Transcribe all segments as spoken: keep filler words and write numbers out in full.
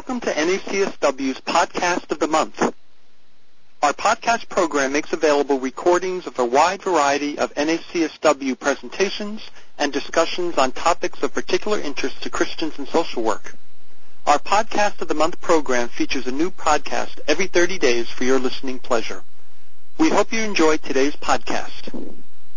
Welcome to N A C S W's Podcast of the Month. Our podcast program makes available recordings of a wide variety of N A C S W presentations and discussions on topics of particular interest to Christians in social work. Our Podcast of the Month program features a new podcast every thirty days for your listening pleasure. We hope you enjoy today's podcast.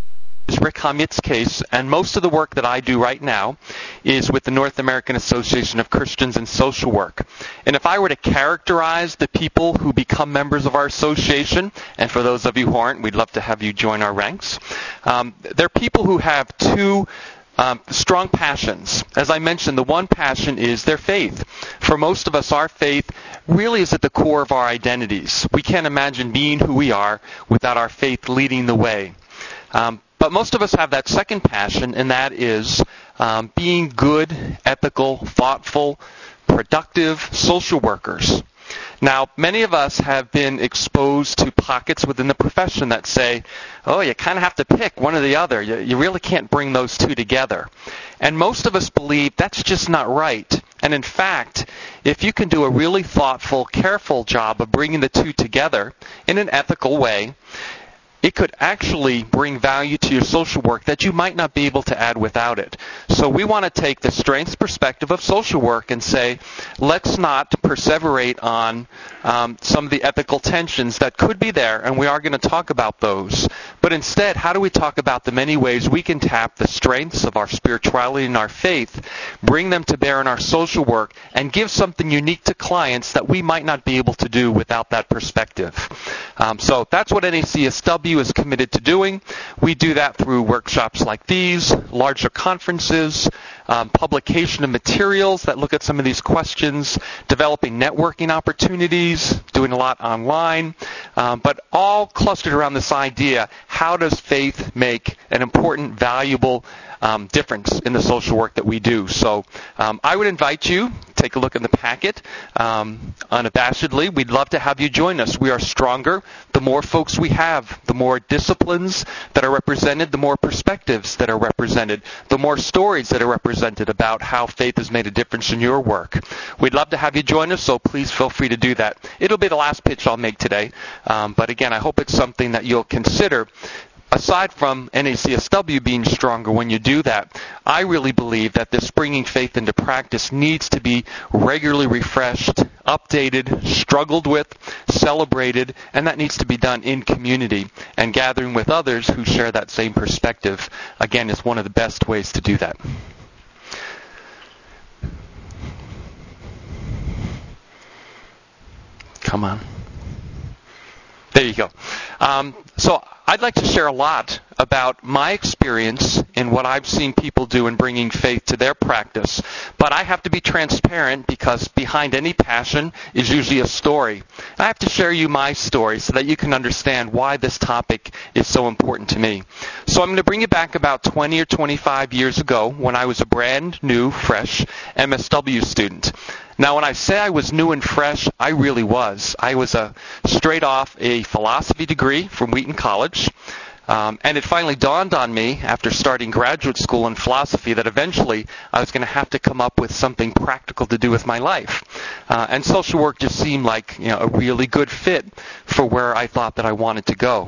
Is Rick Hamit's case, and most of the work that I do right now is with the North American Association of Christians in Social Work. And if I were to characterize the people who become members of our association, and for those of you who aren't, we'd love to have you join our ranks, um, they're people who have two um, strong passions. As I mentioned, the one passion is their faith. For most of us, our faith really is at the core of our identities. We can't imagine being who we are without our faith leading the way. Um, But most of us have that second passion, and that is um, being good, ethical, thoughtful, productive social workers. Now, many of us have been exposed to pockets within the profession that say, oh, you kind of have to pick one or the other. You, you really can't bring those two together. And most of us believe that's just not right. And in fact, if you can do a really thoughtful, careful job of bringing the two together in an ethical way, it could actually bring value to your social work that you might not be able to add without it. So we want to take the strengths perspective of social work and say, let's not perseverate on um, some of the ethical tensions that could be there, and we are going to talk about those. But instead, how do we talk about the many ways we can tap the strengths of our spirituality and our faith, bring them to bear in our social work, and give something unique to clients that we might not be able to do without that perspective. Um, so that's what N A C S W is committed to doing. We do that through workshops like these, larger conferences, um, publication of materials that look at some of these questions, developing networking opportunities, doing a lot online, um, but all clustered around this idea, how does faith make an important, valuable um, difference in the social work that we do? So um, I would invite you, take a look in the packet. Um, unabashedly, we'd love to have you join us. We are stronger. The more folks we have, the more disciplines that are represented, the more perspectives that are represented, the more stories that are represented about how faith has made a difference in your work. We'd love to have you join us, so please feel free to do that. It'll be the last pitch I'll make today, um, but again, I hope it's something that you'll consider. Aside from N A C S W being stronger when you do that, I really believe that this bringing faith into practice needs to be regularly refreshed, updated, struggled with, celebrated, and that needs to be done in community. And gathering with others who share that same perspective, again, is one of the best ways to do that. Come on. There you go. Um, so I'd like to share a lot about my experience in what I've seen people do in bringing faith to their practice. But I have to be transparent because behind any passion is usually a story. I have to share you my story so that you can understand why this topic is so important to me. So I'm going to bring you back about twenty or twenty-five years ago when I was a brand new, fresh M S W student. Now, when I say I was new and fresh, I really was. I was a straight off a philosophy degree from Wheaton College. Um, and it finally dawned on me after starting graduate school in philosophy that eventually I was going to have to come up with something practical to do with my life. Uh, and social work just seemed like, you know, a really good fit for where I thought that I wanted to go.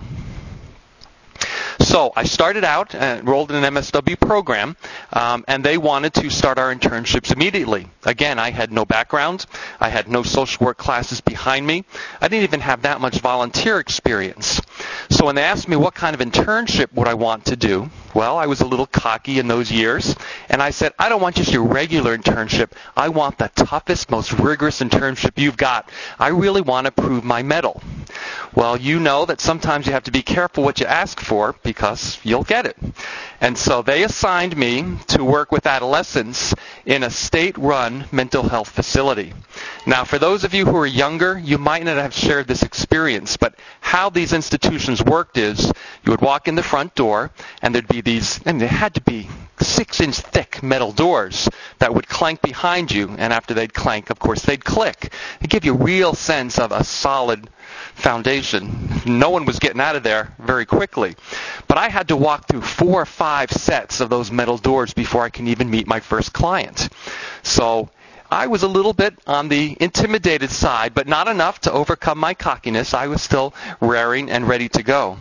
So I started out and enrolled in an M S W program, um, and they wanted to start our internships immediately. Again, I had no background. I had no social work classes behind me. I didn't even have that much volunteer experience. So when they asked me what kind of internship would I want to do, well, I was a little cocky in those years, and I said, I don't want just your regular internship. I want the toughest, most rigorous internship you've got. I really want to prove my mettle. Well, you know that sometimes you have to be careful what you ask for because you'll get it. And so they assigned me to work with adolescents in a state-run mental health facility. Now, for those of you who are younger, you might not have shared this experience, but how these institutions worked is you would walk in the front door, and there'd be these, and they had to be six-inch thick metal doors that would clank behind you, and after they'd clank, of course, they'd click. It'd give you a real sense of a solid foundation. No one was getting out of there very quickly. But I had to walk through four or five sets of those metal doors before I can even meet my first client. So I was a little bit on the intimidated side, but not enough to overcome my cockiness. I was still raring and ready to go.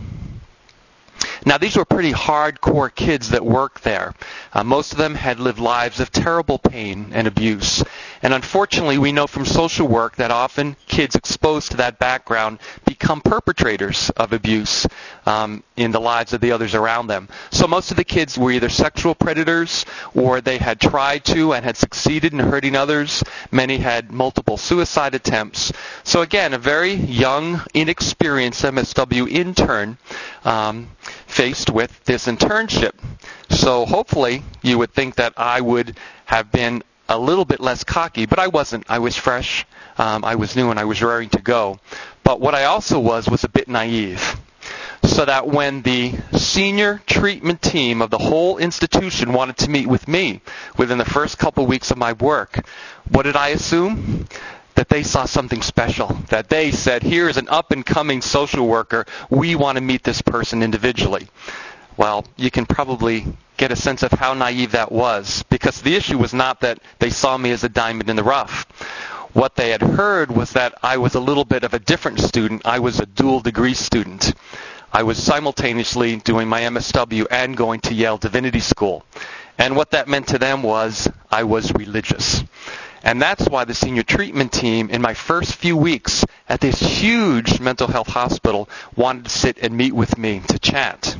Now, these were pretty hardcore kids that worked there. Uh, most of them had lived lives of terrible pain and abuse. And unfortunately, we know from social work that often kids exposed to that background become perpetrators of abuse um, in the lives of the others around them. So most of the kids were either sexual predators, or they had tried to and had succeeded in hurting others. Many had multiple suicide attempts. So again, a very young, inexperienced M S W intern um, faced with this internship. So hopefully you would think that I would have been a little bit less cocky, but I wasn't. I was fresh, um, I was new, and I was raring to go. But what I also was was a bit naive. So that when the senior treatment team of the whole institution wanted to meet with me within the first couple weeks of my work, what did I assume? That they saw something special, that they said, here's an up-and-coming social worker, we want to meet this person individually. Well, you can probably get a sense of how naive that was, because the issue was not that they saw me as a diamond in the rough. What they had heard was that I was a little bit of a different student. I was a dual degree student. I was simultaneously doing my M S W and going to Yale Divinity School. And what that meant to them was I was religious. And that's why the senior treatment team, in my first few weeks at this huge mental health hospital, wanted to sit and meet with me to chat.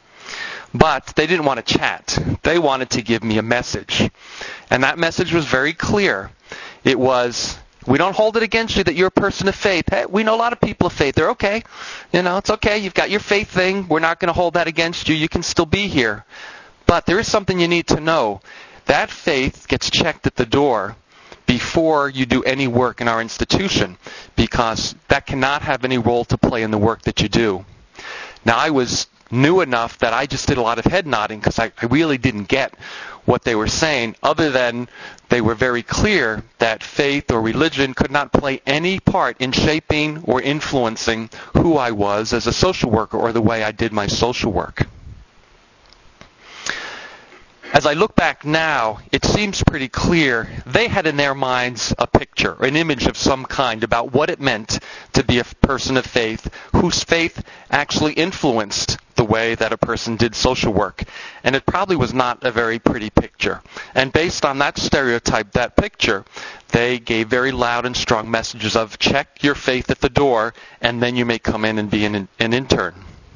But they didn't want to chat. They wanted to give me a message. And that message was very clear. It was, we don't hold it against you that you're a person of faith. Hey, we know a lot of people of faith. They're okay. You know, it's okay. You've got your faith thing. We're not going to hold that against you. You can still be here. But there is something you need to know. That faith gets checked at the door before you do any work in our institution, because that cannot have any role to play in the work that you do. Now, I was new enough that I just did a lot of head nodding because I, I really didn't get what they were saying, other than they were very clear that faith or religion could not play any part in shaping or influencing who I was as a social worker or the way I did my social work. As I look back now, it seems pretty clear they had in their minds a picture, an image of some kind about what it meant to be a person of faith whose faith actually influenced the way that a person did social work. And it probably was not a very pretty picture. And based on that stereotype, that picture, they gave very loud and strong messages of check your faith at the door, and then you may come in and be an, an intern.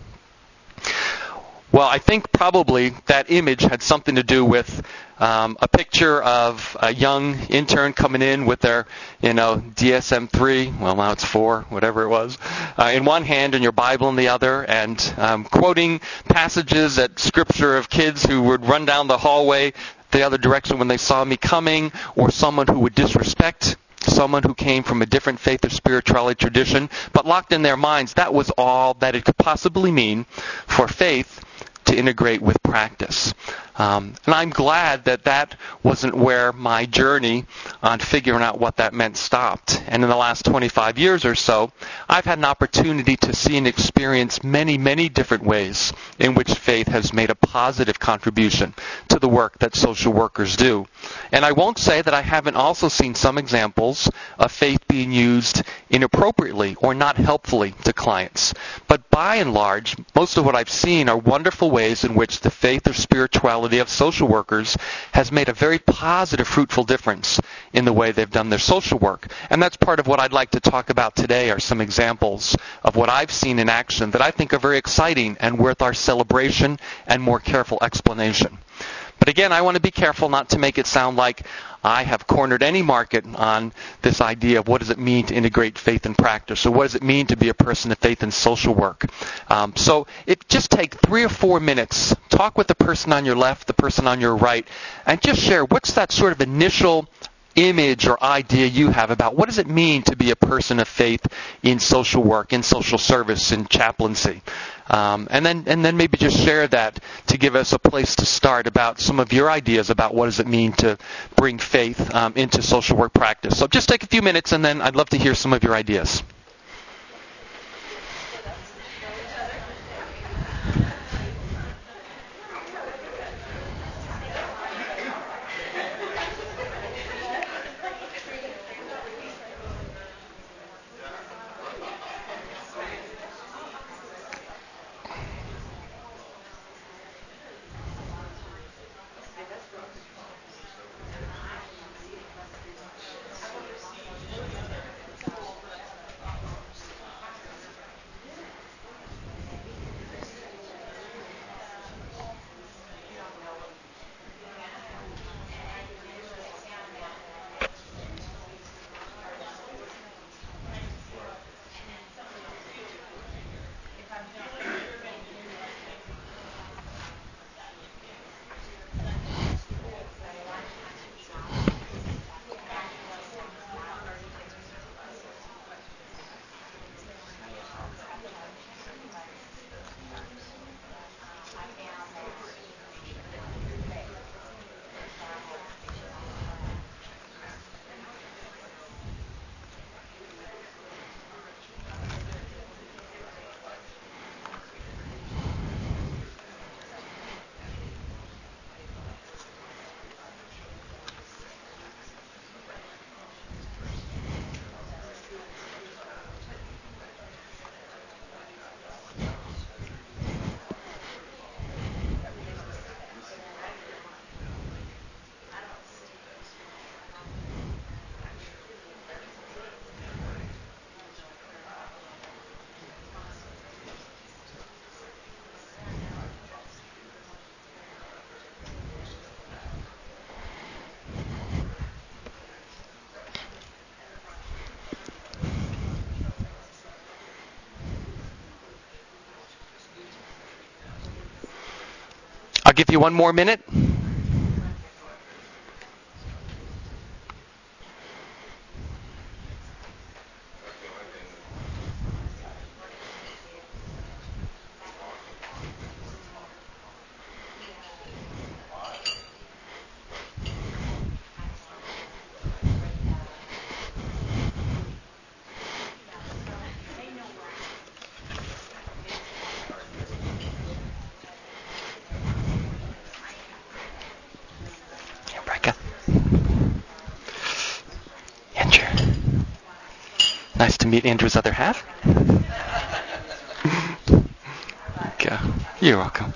Well, I think probably that image had something to do with um, a picture of a young intern coming in with their, you know, D S M three, well, now it's four, whatever it was, uh, in one hand and your Bible in the other, and um, quoting passages at Scripture of kids who would run down the hallway the other direction when they saw me coming, or someone who would disrespect someone who came from a different faith or spirituality tradition, but locked in their minds that was all that it could possibly mean for faith to integrate with practice. Um, and I'm glad that that wasn't where my journey on figuring out what that meant stopped. And in the last twenty-five years or so, I've had an opportunity to see and experience many, many different ways in which faith has made a positive contribution to the work that social workers do. And I won't say that I haven't also seen some examples of faith being used inappropriately or not helpfully to clients. But by and large, most of what I've seen are wonderful ways in which the faith or spirituality of social workers has made a very positive, fruitful difference in the way they've done their social work. And that's part of what I'd like to talk about today, are some examples of what I've seen in action that I think are very exciting and worth our celebration and more careful explanation. But again, I want to be careful not to make it sound like I have cornered any market on this idea of what does it mean to integrate faith and practice, or what does it mean to be a person of faith in social work. Um, so it just take three or four minutes, talk with the person on your left, the person on your right, and just share what's that sort of initial image or idea you have about what does it mean to be a person of faith in social work, in social service, in chaplaincy. Um, and then and then maybe just share that to give us a place to start about some of your ideas about what does it mean to bring faith um, into social work practice. So just take a few minutes, and then I'd love to hear some of your ideas. I'll give you one more minute. Andrew. Nice to meet Andrew's other half. Okay. You're welcome.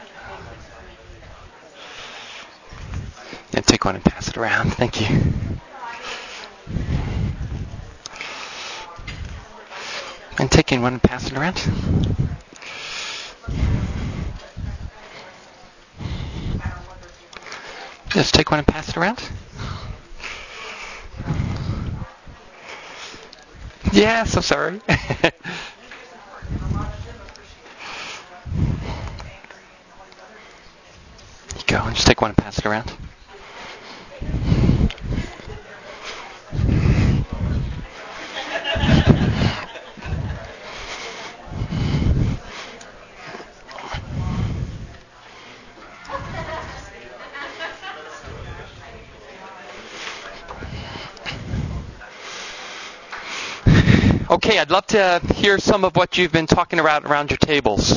And take one and pass it around. Thank you. And take in one and pass it around. Just take one and pass it around. Yeah, so sorry. Go and just take one and pass it around. Okay, I'd love to hear some of what you've been talking about around your tables.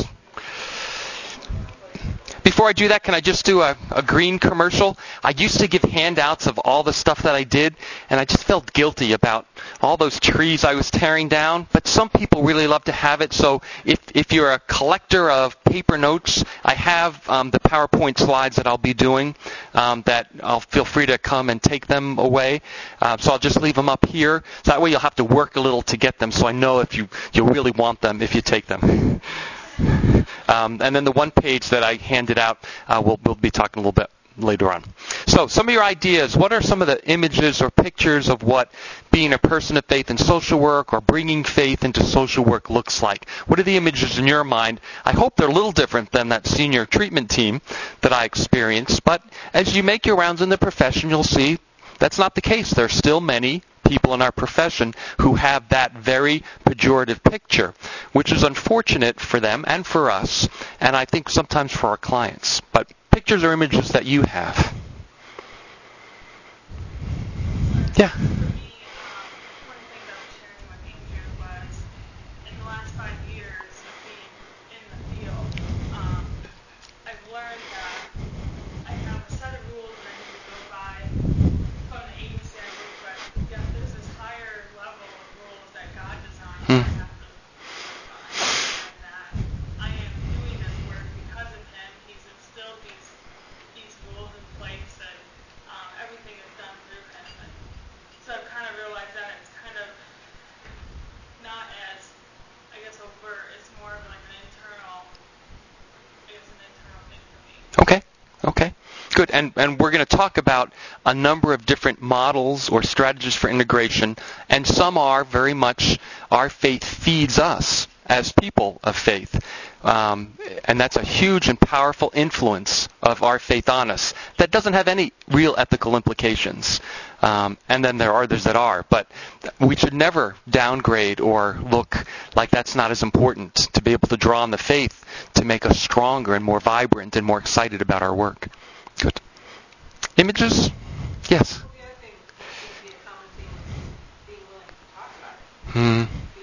Before I do that, can I just do a, a green commercial? I used to give handouts of all the stuff that I did, and I just felt guilty about all those trees I was tearing down. But some people really love to have it, so if, if you're a collector of paper notes, I have um, the PowerPoint slides that I'll be doing um, that I'll feel free to come and take them away. Uh, so I'll just leave them up here. So that way you'll have to work a little to get them, so I know if you, you really want them if you take them. Um, and then the one page that I handed out, uh, we'll, we'll be talking a little bit later on. So some of your ideas, what are some of the images or pictures of what being a person of faith in social work or bringing faith into social work looks like? What are the images in your mind? I hope they're a little different than that senior treatment team that I experienced, but as you make your rounds in the profession, you'll see that's not the case. There are still many people in our profession who have that very pejorative picture, which is unfortunate for them and for us, and I think sometimes for our clients. But pictures or images that you have. Yeah. Okay. Okay. Good. And and we're going to talk about a number of different models or strategies for integration, and some are very much our faith feeds us as people of faith. Um, and that's a huge and powerful influence of our faith on us that doesn't have any real ethical implications. Um, and then there are others that are. But we should never downgrade or look like that's not as important to be able to draw on the faith to make us stronger and more vibrant and more excited about our work. Good. Images? Yes. Hmm.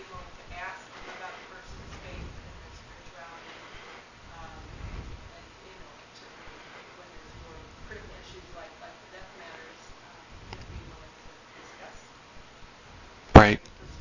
Right.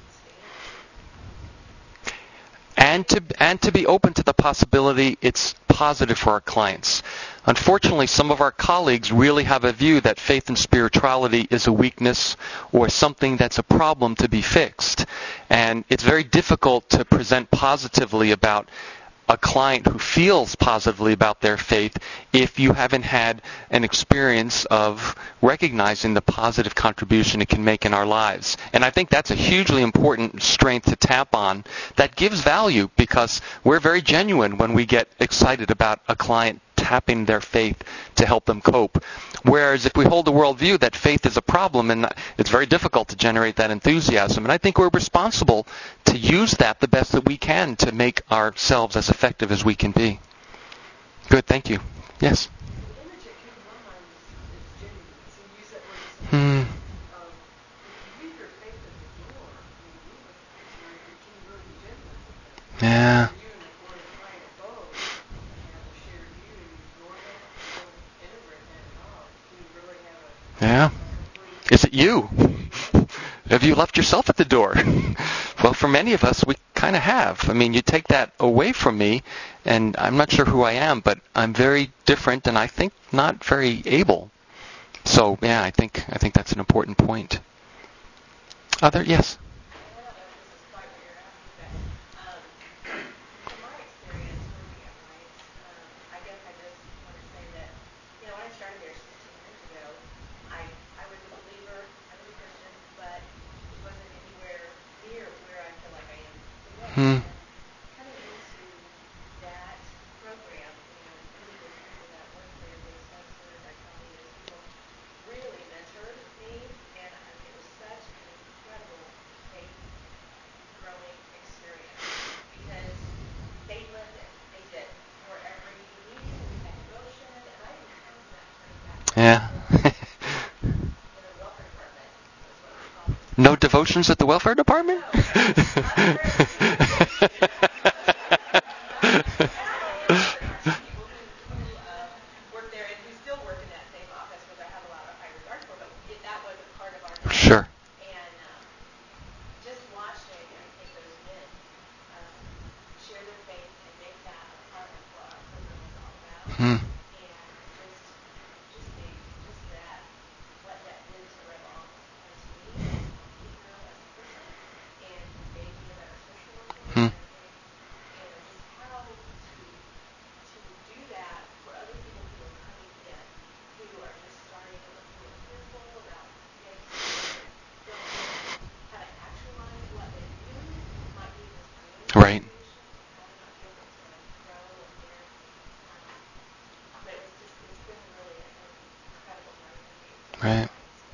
And to and to be open to the possibility it's positive for our clients. Unfortunately, some of our colleagues really have a view that faith and spirituality is a weakness or something that's a problem to be fixed. And it's very difficult to present positively about a client who feels positively about their faith if you haven't had an experience of recognizing the positive contribution it can make in our lives. And I think that's a hugely important strength to tap on that gives value, because we're very genuine when we get excited about a client tapping their faith to help them cope. Whereas if we hold a worldview that faith is a problem, and it's very difficult to generate that enthusiasm, and I think we're responsible to use that the best that we can to make ourselves as effective as we can be. Good, thank you. Yes? Hmm. Yeah. Yeah. Is it you? Have you left yourself at the door? Well, for many of us, we kind of have. I mean, you take that away from me, and I'm not sure who I am, but I'm very different, and I think not very able. So, yeah, I think I think that's an important point. Other, yes. Hmm. Yeah. No devotions at the welfare department? Sure. Hmm. Hmm. Right. Right.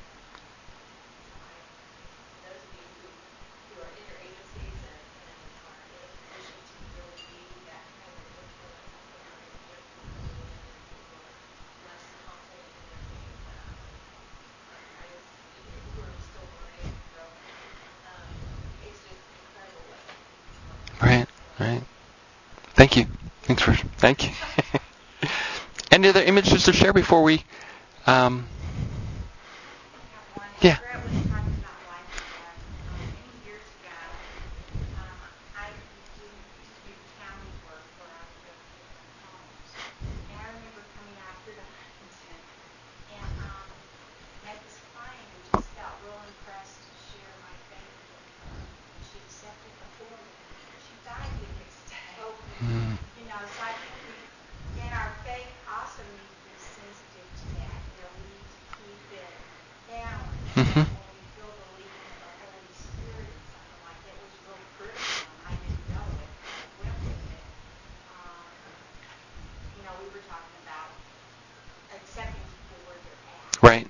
Right. Right. Thank you. Thanks for. Thank you. Any other images to share before we? Um, yeah. Mm. Mm-hmm. Right.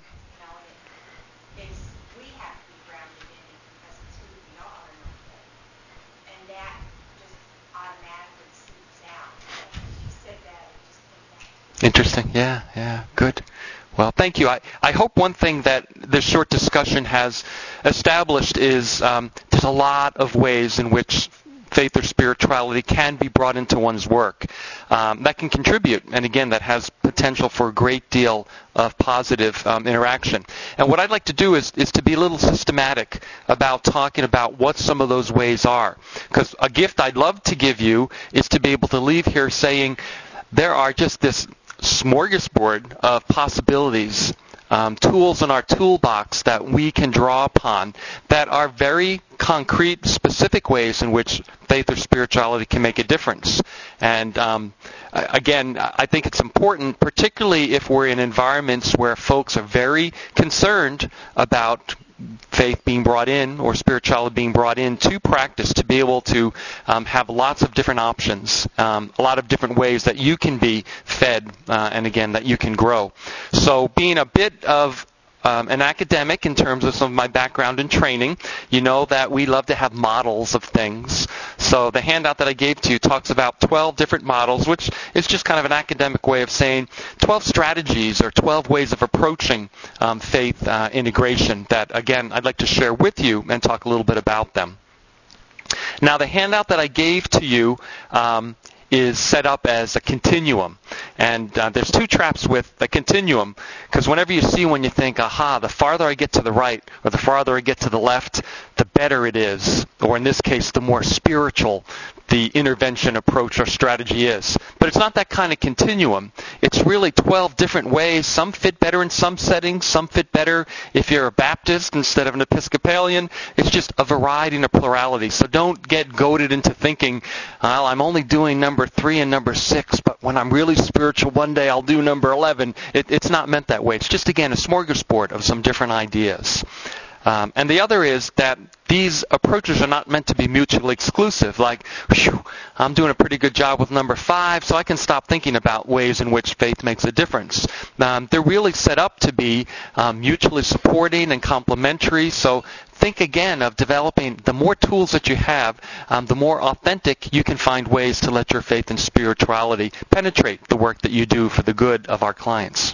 Interesting. Yeah, yeah, good. Well, thank you. I, I hope one thing that this short discussion has established is um, there's a lot of ways in which faith or spirituality can be brought into one's work um, that can contribute, and again, that has potential for a great deal of positive um, interaction. And what I'd like to do is, is to be a little systematic about talking about what some of those ways are. Because a gift I'd love to give you is to be able to leave here saying there are just this smorgasbord of possibilities, um, tools in our toolbox that we can draw upon that are very concrete, specific ways in which faith or spirituality can make a difference. And um, again, I think it's important, particularly if we're in environments where folks are very concerned about faith being brought in or spirituality being brought in to practice, to be able to um, have lots of different options, um, a lot of different ways that you can be fed, uh, and again, that you can grow. So being a bit of Um, an academic in terms of some of my background and training, you know that we love to have models of things. So the handout that I gave to you talks about twelve different models, which is just kind of an academic way of saying twelve strategies or twelve ways of approaching um, faith uh, integration that, again, I'd like to share with you and talk a little bit about them. Now, the handout that I gave to you um, is set up as a continuum. And uh, there's two traps with the continuum, because whenever you see one, you think, aha, the farther I get to the right or the farther I get to the left, the better it is. Or in this case, the more spiritual the intervention approach or strategy is. But it's not that kind of continuum. It's really twelve different ways. Some fit better in some settings. Some fit better if you're a Baptist instead of an Episcopalian. It's just a variety and a plurality. So don't get goaded into thinking, well, I'm only doing number three and number six, but when I'm really spiritual one day I'll do number eleven. It, it's not meant that way. It's just, again, a smorgasbord of some different ideas. Um, and the other is that these approaches are not meant to be mutually exclusive. Like, whew, I'm doing a pretty good job with number five, so I can stop thinking about ways in which faith makes a difference. Um, they're really set up to be um, mutually supporting and complementary. So think again of developing, the more tools that you have, um, the more authentic you can find ways to let your faith and spirituality penetrate the work that you do for the good of our clients.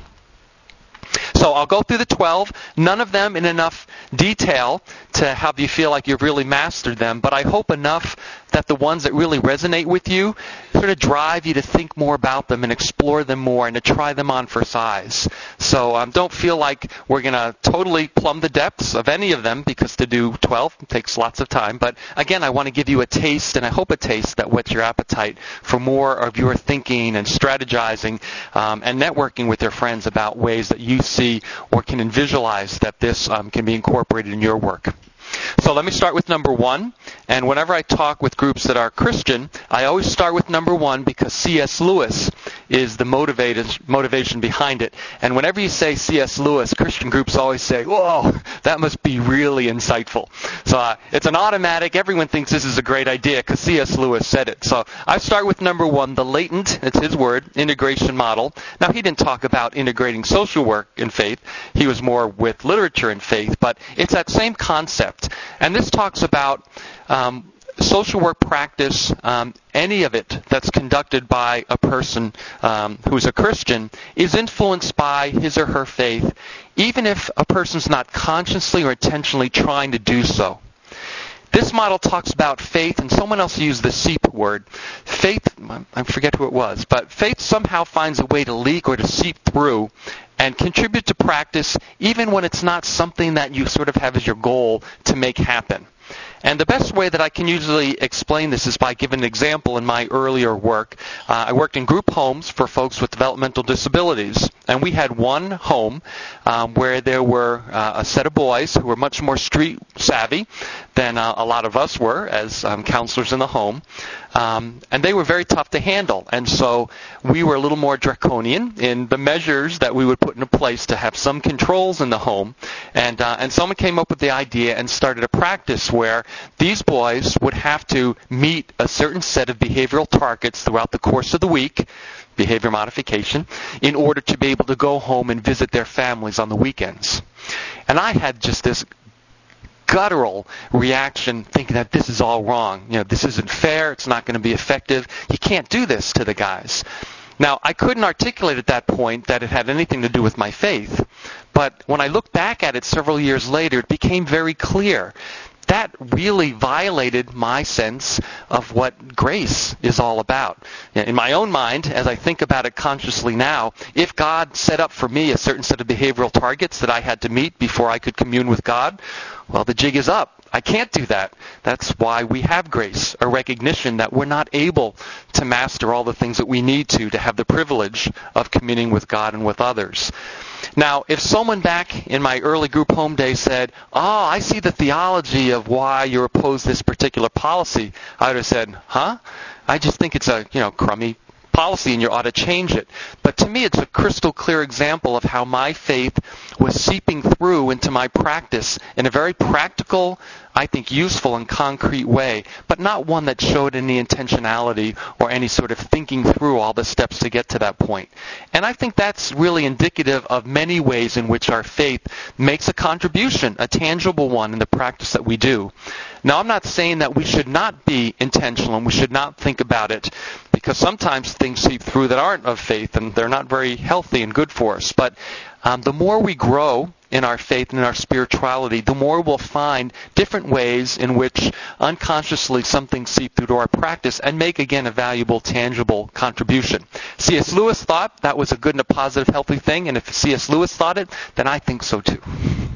So I'll go through the twelve, none of them in enough detail to have you feel like you've really mastered them, but I hope enough that the ones that really resonate with you sort of drive you to think more about them and explore them more and to try them on for size. So um, don't feel like we're going to totally plumb the depths of any of them, because to do twelve takes lots of time. But again, I want to give you a taste, and I hope a taste that whets your appetite for more of your thinking and strategizing um, and networking with your friends about ways that you see or can visualize that this um, can be incorporated in your work. So let me start with number one. And whenever I talk with groups that are Christian, I always start with number one because C S Lewis is the motivated, motivation behind it. And whenever you say C S Lewis, Christian groups always say, whoa, that must be really insightful. So uh, it's an automatic. Everyone thinks this is a great idea because C S Lewis said it. So I start with number one, the latent, it's his word, integration model. Now, he didn't talk about integrating social work and faith. He was more with literature and faith, but it's that same concept. And this talks about um, social work practice, um, any of it that's conducted by a person um, who's a Christian, is influenced by his or her faith, even if a person's not consciously or intentionally trying to do so. This model talks about faith, and someone else used the seep word. Faith, I forget who it was, but faith somehow finds a way to leak or to seep through and contribute to practice even when it's not something that you sort of have as your goal to make happen. And the best way that I can usually explain this is by giving an example in my earlier work. Uh, I worked in group homes for folks with developmental disabilities. And we had one home um, where there were uh, a set of boys who were much more street savvy than uh, a lot of us were as um, counselors in the home. Um, and they were very tough to handle. And so we were a little more draconian in the measures that we would put into place to have some controls in the home. And, uh, and someone came up with the idea and started a practice where these boys would have to meet a certain set of behavioral targets throughout the course of the week, behavior modification, in order to be able to go home and visit their families on the weekends. And I had just this guttural reaction thinking that this is all wrong. You know, this isn't fair. It's not going to be effective. You can't do this to the guys. Now, I couldn't articulate at that point that it had anything to do with my faith. But when I look back at it several years later, it became very clear. That really violated my sense of what grace is all about. In my own mind, as I think about it consciously now, if God set up for me a certain set of behavioral targets that I had to meet before I could commune with God, well, the jig is up. I can't do that. That's why we have grace, a recognition that we're not able to master all the things that we need to to have the privilege of communing with God and with others. Now, if someone back in my early group home days said, oh, I see the theology of why you oppose this particular policy, I would have said, huh? I just think it's a, you know, crummy policy and you ought to change it. But to me, it's a crystal clear example of how my faith was seeping through into my practice in a very practical, I think useful and concrete way, but not one that showed any intentionality or any sort of thinking through all the steps to get to that point. And I think that's really indicative of many ways in which our faith makes a contribution, a tangible one in the practice that we do. Now, I'm not saying that we should not be intentional and we should not think about it, because sometimes things seep through that aren't of faith and they're not very healthy and good for us. But um, the more we grow in our faith and in our spirituality, the more we'll find different ways in which unconsciously some things seep through to our practice and make, again, a valuable, tangible contribution. C S. Lewis thought that was a good and a positive, healthy thing, and if C S. Lewis thought it, then I think so too.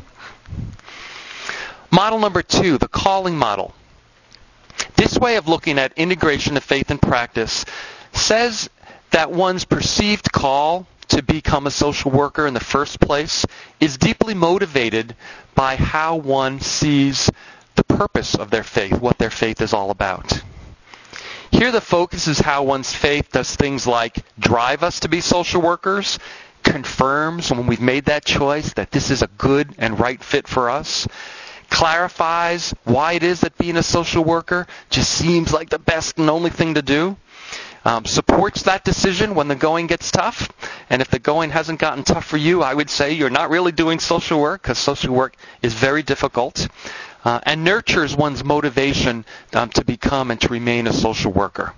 Model number two, the calling model. This way of looking at integration of faith and practice says that one's perceived call to become a social worker in the first place is deeply motivated by how one sees the purpose of their faith, what their faith is all about. Here the focus is how one's faith does things like drive us to be social workers, confirms when we've made that choice that this is a good and right fit for us, clarifies why it is that being a social worker just seems like the best and only thing to do, um, supports that decision when the going gets tough. And if the going hasn't gotten tough for you, I would say you're not really doing social work, because social work is very difficult, uh, and nurtures one's motivation um, to become and to remain a social worker.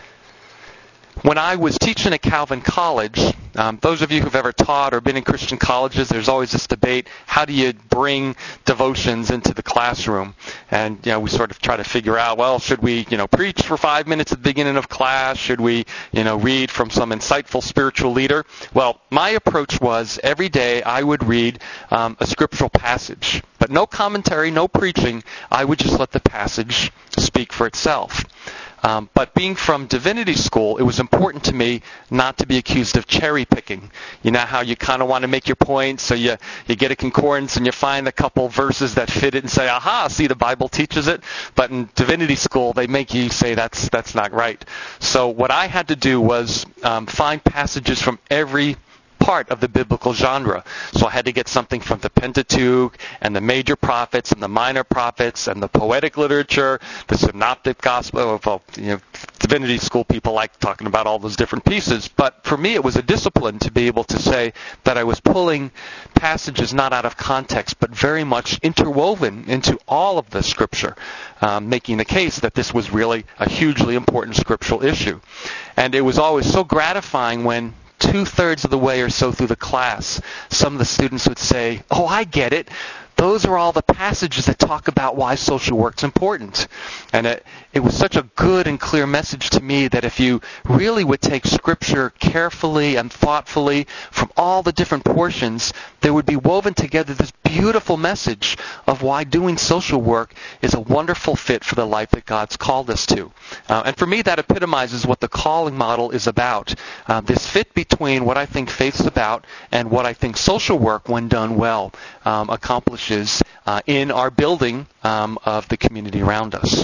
When I was teaching at Calvin College, um, those of you who've ever taught or been in Christian colleges, there's always this debate, how do you bring devotions into the classroom? And, you know, we sort of try to figure out, well, should we, you know, preach for five minutes at the beginning of class? Should we, you know, read from some insightful spiritual leader? Well, my approach was every day I would read um, a scriptural passage, but no commentary, no preaching. I would just let the passage speak for itself. Um, but being from divinity school, it was important to me not to be accused of cherry picking. You know how you kind of want to make your point, so you, you get a concordance and you find a couple verses that fit it and say, aha, see, the Bible teaches it. But in divinity school, they make you say that's that's not right. So what I had to do was um, find passages from every part of the biblical genre. So I had to get something from the Pentateuch and the major prophets and the minor prophets and the poetic literature, the synoptic gospel. Well, you know, divinity school people like talking about all those different pieces. But for me, it was a discipline to be able to say that I was pulling passages not out of context, but very much interwoven into all of the scripture, um, making the case that this was really a hugely important scriptural issue. And it was always so gratifying when two-thirds of the way or so through the class, some of the students would say, oh, I get it. Those are all the passages that talk about why social work's important. And it, it was such a good and clear message to me that if you really would take Scripture carefully and thoughtfully from all the different portions, there would be woven together this beautiful message of why doing social work is a wonderful fit for the life that God's called us to. Uh, and for me, that epitomizes what the calling model is about. Uh, this fit between what I think faith's about and what I think social work, when done well, um, accomplishes uh, in our building um, of the community around us.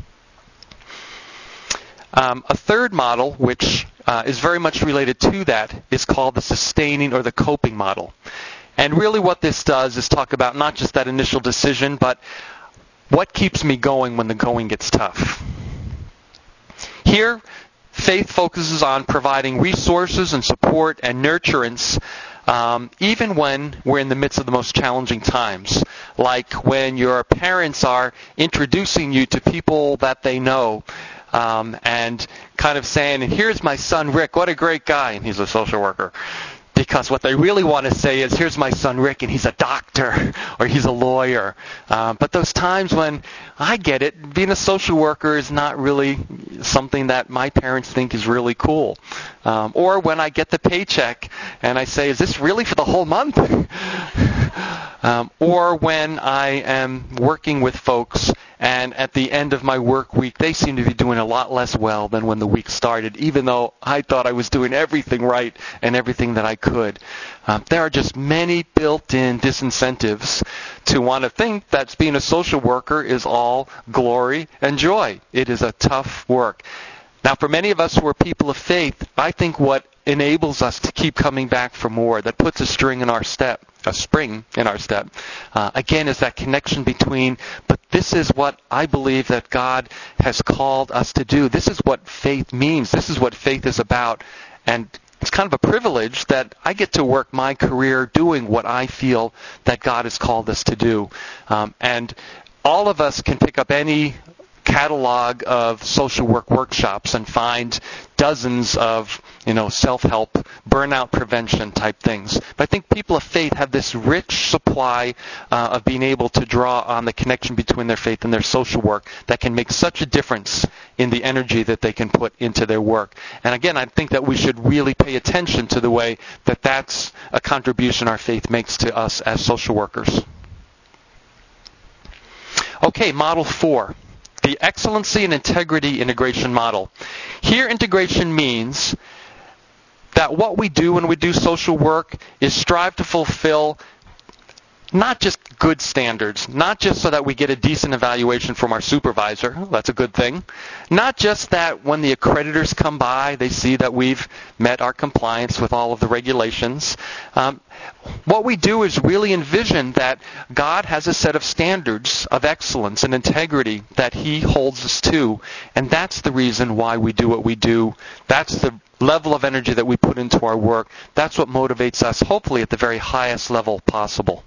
Um, a third model, which uh, is very much related to that, is called the sustaining or the coping model. And really what this does is talk about not just that initial decision, but what keeps me going when the going gets tough. Here, faith focuses on providing resources and support and nurturance Um, even when we're in the midst of the most challenging times, like when your parents are introducing you to people that they know um, and kind of saying, here's my son Rick, what a great guy, and he's a social worker. Because what they really want to say is, here's my son Rick, and he's a doctor, or he's a lawyer. Um, but those times when, I get it, being a social worker is not really something that my parents think is really cool. Um, or when I get the paycheck, and I say, is this really for the whole month? um, or when I am working with folks, And at the end of my work week, they seem to be doing a lot less well than when the week started, even though I thought I was doing everything right and everything that I could. Um, there are just many built-in disincentives to want to think that being a social worker is all glory and joy. It is a tough work. Now, for many of us who are people of faith, I think what enables us to keep coming back for more, that puts a string in our step, a spring in our step, uh, again, is that connection between, but this is what I believe that God has called us to do. This is what faith means. This is what faith is about. And it's kind of a privilege that I get to work my career doing what I feel that God has called us to do. Um, and all of us can pick up any catalog of social work workshops and find dozens of, you know, self-help, burnout prevention type things. But I think people of faith have this rich supply uh, of being able to draw on the connection between their faith and their social work that can make such a difference in the energy that they can put into their work. And again, I think that we should really pay attention to the way that that's a contribution our faith makes to us as social workers. Okay, model four. The excellency and integrity integration model. Here, integration means that what we do when we do social work is strive to fulfill not just good standards, not just so that we get a decent evaluation from our supervisor. That's a good thing. Not just that when the accreditors come by, they see that we've met our compliance with all of the regulations. Um, what we do is really envision that God has a set of standards of excellence and integrity that He holds us to, and that's the reason why we do what we do. That's the level of energy that we put into our work. That's what motivates us, hopefully at the very highest level possible.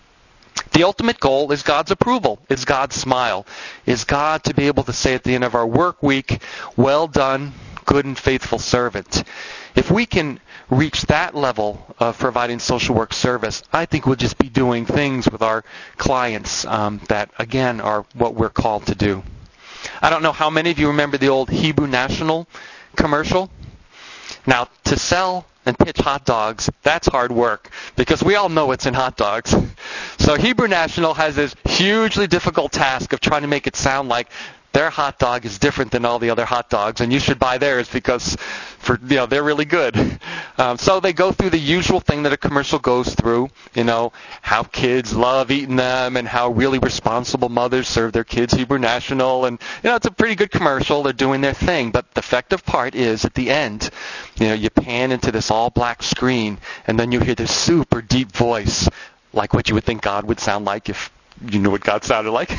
The ultimate goal is God's approval, is God's smile, is God to be able to say at the end of our work week, well done, good and faithful servant. If we can reach that level of providing social work service, I think we'll just be doing things with our clients um, that, again, are what we're called to do. I don't know how many of you remember the old Hebrew National commercial. Now, to sell and pitch hot dogs, that's hard work because we all know what's in hot dogs. So Hebrew National has this hugely difficult task of trying to make it sound like their hot dog is different than all the other hot dogs, and you should buy theirs because, for you know, they're really good. Um, so they go through the usual thing that a commercial goes through, you know, how kids love eating them and how really responsible mothers serve their kids Hebrew National, and you know, it's a pretty good commercial. They're doing their thing, but the effective part is at the end, you know, you pan into this all-black screen, and then you hear this super deep voice, like what you would think God would sound like if you knew what God sounded like.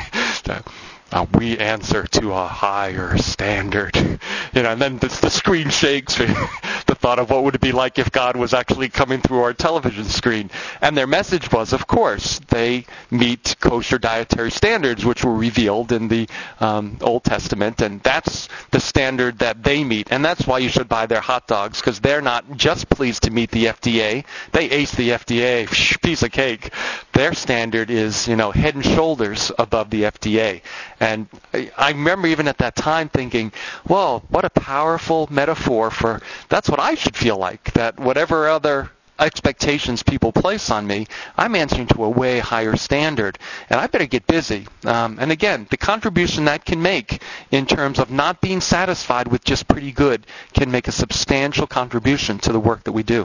Uh, we answer to a higher standard. You know, and then the, the screen shakes for the thought of what would it be like if God was actually coming through our television screen. And their message was, of course, they meet kosher dietary standards, which were revealed in the um, Old Testament, and that's the standard that they meet. And that's why you should buy their hot dogs, because they're not just pleased to meet the F D A. They ace the F D A, piece of cake. Their standard is, you know, head and shoulders above the F D A. And I remember even at that time thinking, well, what a powerful metaphor for, that's what I should feel like, that whatever other expectations people place on me, I'm answering to a way higher standard, and I better get busy. Um, and again, the contribution that can make in terms of not being satisfied with just pretty good can make a substantial contribution to the work that we do.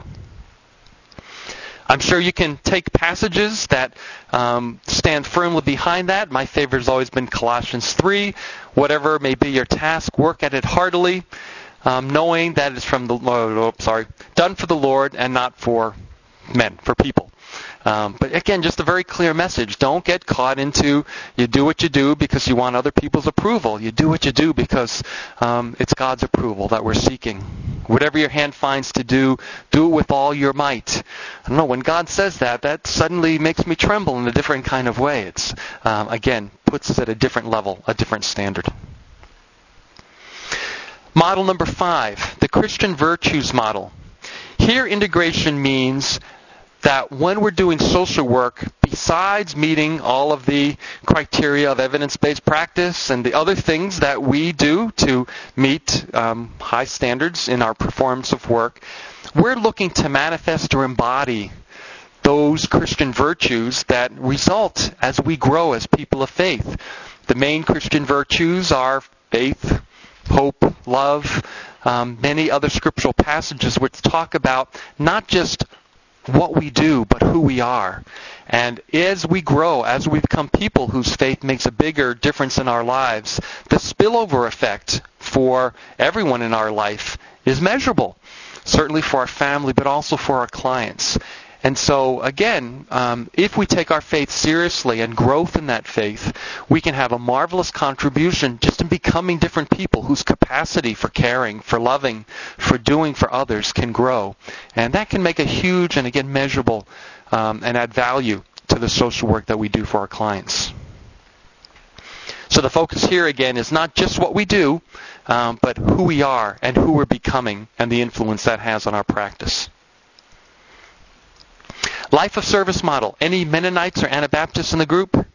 I'm sure you can take passages that um, stand firmly behind that. My favorite has always been Colossians three. Whatever may be your task, work at it heartily, um, knowing that it's from the oh, sorry, done for the Lord and not for men, for people. Um, but again, just a very clear message. Don't get caught into you do what you do because you want other people's approval. You do what you do because um, it's God's approval that we're seeking. Whatever your hand finds to do, do it with all your might. I don't know, when God says that, that suddenly makes me tremble in a different kind of way. It's, um, again, puts us at a different level, a different standard. Model number five, the Christian virtues model. Here, integration means that when we're doing social work, besides meeting all of the criteria of evidence-based practice and the other things that we do to meet um, high standards in our performance of work, we're looking to manifest or embody those Christian virtues that result as we grow as people of faith. The main Christian virtues are faith, hope, love, um, many other scriptural passages which talk about not just what we do, but who we are. And as we grow, as we become people whose faith makes a bigger difference in our lives, the spillover effect for everyone in our life is measurable, certainly for our family, but also for our clients. And so, again, um, if we take our faith seriously and growth in that faith, we can have a marvelous contribution just in becoming different people whose capacity for caring, for loving, for doing for others can grow. And that can make a huge and, again, measurable um, and add value to the social work that we do for our clients. So the focus here, again, is not just what we do, um, but who we are and who we're becoming and the influence that has on our practice. Life of service model. Any Mennonites or Anabaptists in the group?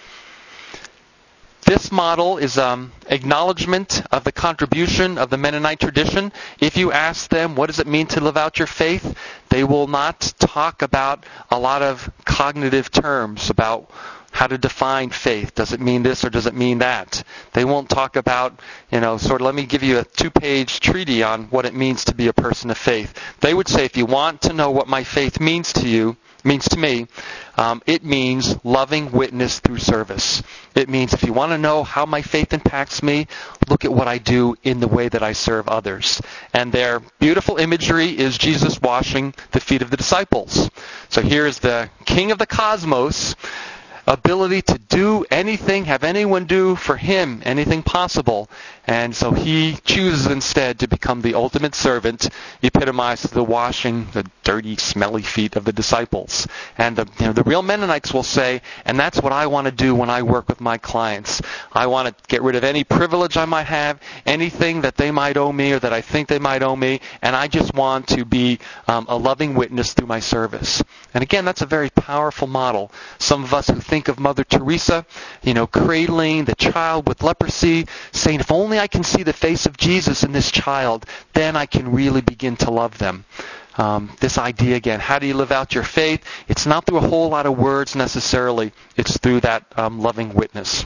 This model is um, acknowledgement of the contribution of the Mennonite tradition. If you ask them, what does it mean to live out your faith? They will not talk about a lot of cognitive terms about how to define faith. Does it mean this or does it mean that? They won't talk about, you know, sort of let me give you a two-page treatise on what it means to be a person of faith. They would say, if you want to know what my faith means to you, means to me, um, it means loving witness through service. It means if you want to know how my faith impacts me, look at what I do in the way that I serve others. And their beautiful imagery is Jesus washing the feet of the disciples. So here's the king of the cosmos, ability to do anything, have anyone do for him anything possible. And so he chooses instead to become the ultimate servant, epitomized the washing the dirty, smelly feet of the disciples. And the, you know, the real Mennonites will say, and that's what I want to do when I work with my clients. I want to get rid of any privilege I might have, anything that they might owe me or that I think they might owe me, and I just want to be um, a loving witness through my service. And again, that's a very powerful model. Some of us who think of Mother Teresa, you know, cradling the child with leprosy, saying, if only I can see the face of Jesus in this child, then I can really begin to love them. Um, this idea again, how do you live out your faith? It's not through a whole lot of words necessarily. It's through that um, loving witness.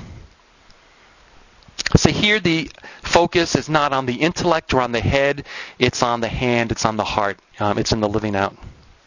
So here the focus is not on the intellect or on the head. It's on the hand. It's on the heart. Um, it's in the living out.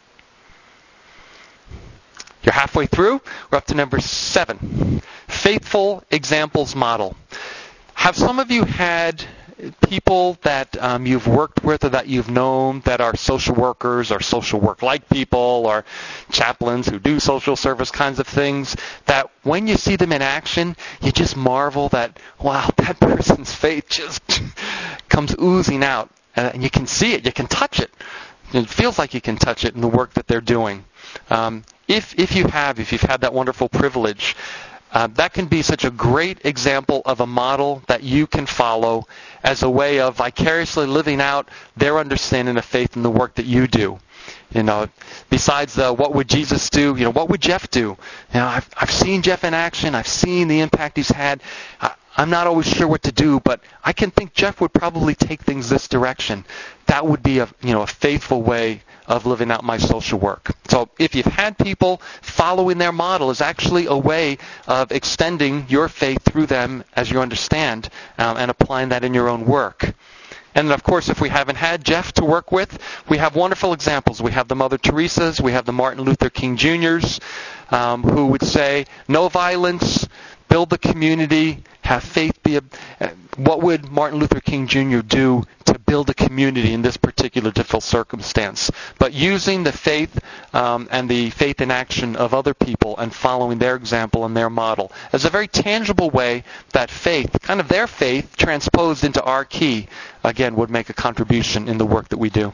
You're halfway through. We're up to number seven. Faithful examples model. Have some of you had people that um, you've worked with or that you've known that are social workers or social work-like people or chaplains who do social service kinds of things, that when you see them in action, you just marvel that, wow, that person's faith just comes oozing out. And you can see it. You can touch it. It feels like you can touch it in the work that they're doing. Um, if if you have, if you've had that wonderful privilege, uh, that can be such a great example of a model that you can follow as a way of vicariously living out their understanding of faith in the work that you do. You know, besides the what would Jesus do, you know, what would Jeff do? You know, I've I've seen Jeff in action. I've seen the impact he's had. I, I'm not always sure what to do, but I can think Jeff would probably take things this direction. That would be a you know a faithful way of living out my social work. So if you've had people, following their model is actually a way of extending your faith through them as you understand um, and applying that in your own work. And then, of course, if we haven't had Jeff to work with, we have wonderful examples. We have the Mother Teresas. We have the Martin Luther King Juniors um, who would say, no violence, build the community, have faith be a... What would Martin Luther King Junior do to build a community in this particular difficult circumstance? But using the faith um, and the faith in action of other people and following their example and their model as a very tangible way that faith, kind of their faith, transposed into our key, again, would make a contribution in the work that we do.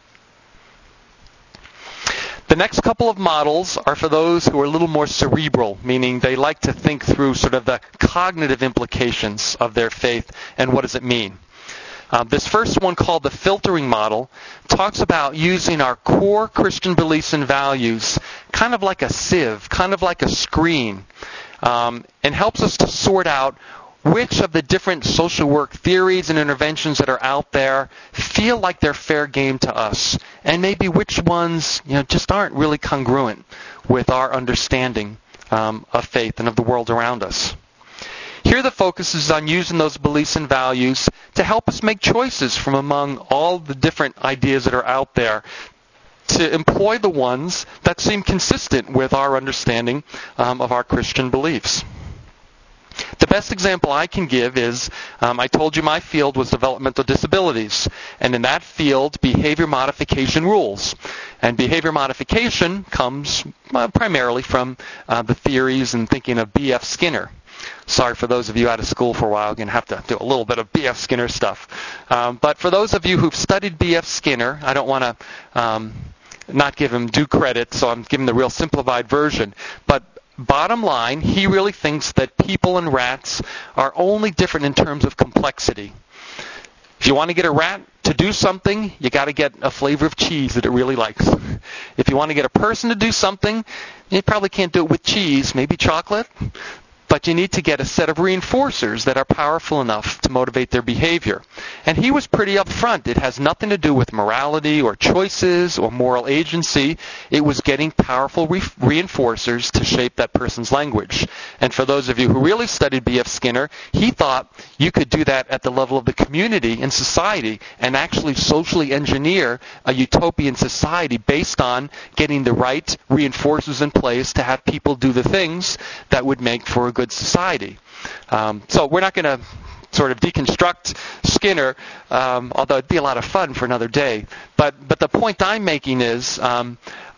The next couple of models are for those who are a little more cerebral, meaning they like to think through sort of the cognitive implications of their faith and what does it mean. Um, this first one, called the filtering model, talks about using our core Christian beliefs and values kind of like a sieve, kind of like a screen, um, and helps us to sort out which of the different social work theories and interventions that are out there feel like they're fair game to us, and maybe which ones you know just aren't really congruent with our understanding um, of faith and of the world around us. Here the focus is on using those beliefs and values to help us make choices from among all the different ideas that are out there, to employ the ones that seem consistent with our understanding um, of our Christian beliefs. The best example I can give is, um, I told you my field was developmental disabilities, and in that field, behavior modification rules. And behavior modification comes uh, primarily from uh, the theories and thinking of B F Skinner. Sorry for those of you out of school for a while, you're going to have to do a little bit of B F Skinner stuff. Um, but for those of you who've studied B F Skinner, I don't want to um, not give him due credit, so I'm giving the real simplified version. But bottom line, he really thinks that people and rats are only different in terms of complexity. If you want to get a rat to do something, you got to get a flavor of cheese that it really likes. If you want to get a person to do something, you probably can't do it with cheese, maybe chocolate. But you need to get a set of reinforcers that are powerful enough to motivate their behavior. And he was pretty upfront. It has nothing to do with morality or choices or moral agency. It was getting powerful re- reinforcers to shape that person's language. And for those of you who really studied B F Skinner, he thought you could do that at the level of the community and society and actually socially engineer a utopian society based on getting the right reinforcers in place to have people do the things that would make for a good society. Um, so we're not going to sort of deconstruct Skinner, um, although it'd be a lot of fun for another day. But but the point I'm making is, um,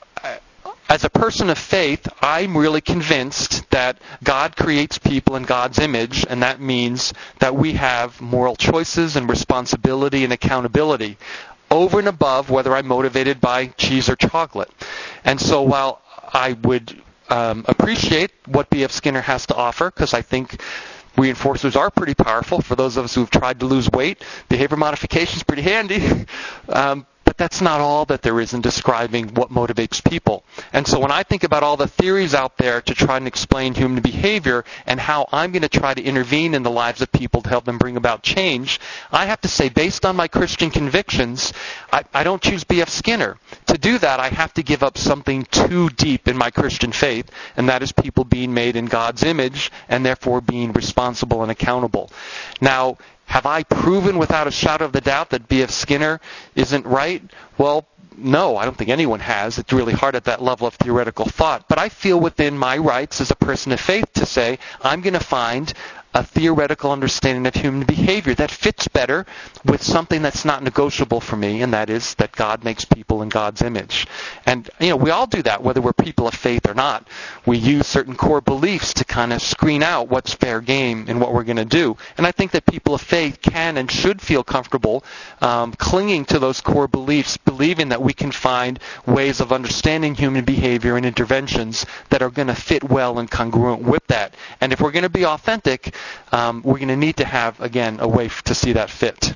as a person of faith, I'm really convinced that God creates people in God's image, and that means that we have moral choices and responsibility and accountability over and above whether I'm motivated by cheese or chocolate. And so while I would Um, appreciate what B F Skinner has to offer, because I think reinforcers are pretty powerful. For those of us who've tried to lose weight, behavior modification is pretty handy. um, but that's not all that there is in describing what motivates people. And so when I think about all the theories out there to try and explain human behavior and how I'm going to try to intervene in the lives of people to help them bring about change, I have to say, based on my Christian convictions, I, I don't choose B F Skinner. To do that, I have to give up something too deep in my Christian faith, and that is people being made in God's image and therefore being responsible and accountable. Now, have I proven without a shadow of the doubt that B F Skinner isn't right? Well, no, I don't think anyone has. It's really hard at that level of theoretical thought. But I feel within my rights as a person of faith to say, I'm going to find a theoretical understanding of human behavior that fits better with something that's not negotiable for me, and that is that God makes people in God's image. And, you know, we all do that, whether we're people of faith or not. We use certain core beliefs to kind of screen out what's fair game and what we're going to do. And I think that people of faith can and should feel comfortable um, clinging to those core beliefs, believing that we can find ways of understanding human behavior and interventions that are going to fit well and congruent with that. And if we're going to be authentic, Um, we're going to need to have, again, a way f- to see that fit.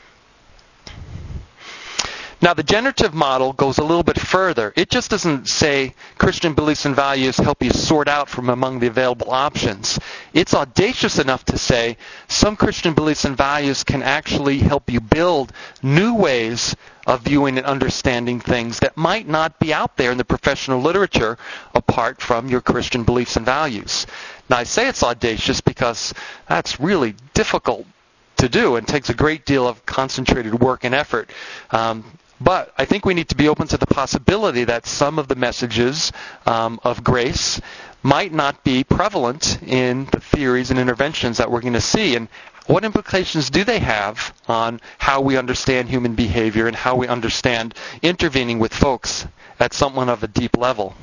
Now, the generative model goes a little bit further. It just doesn't say Christian beliefs and values help you sort out from among the available options. It's audacious enough to say some Christian beliefs and values can actually help you build new ways of viewing and understanding things that might not be out there in the professional literature apart from your Christian beliefs and values. Now, I say it's audacious because that's really difficult to do and takes a great deal of concentrated work and effort. Um, but I think we need to be open to the possibility that some of the messages um, of grace might not be prevalent in the theories and interventions that we're going to see. And what implications do they have on how we understand human behavior and how we understand intervening with folks at somewhat of a deep level?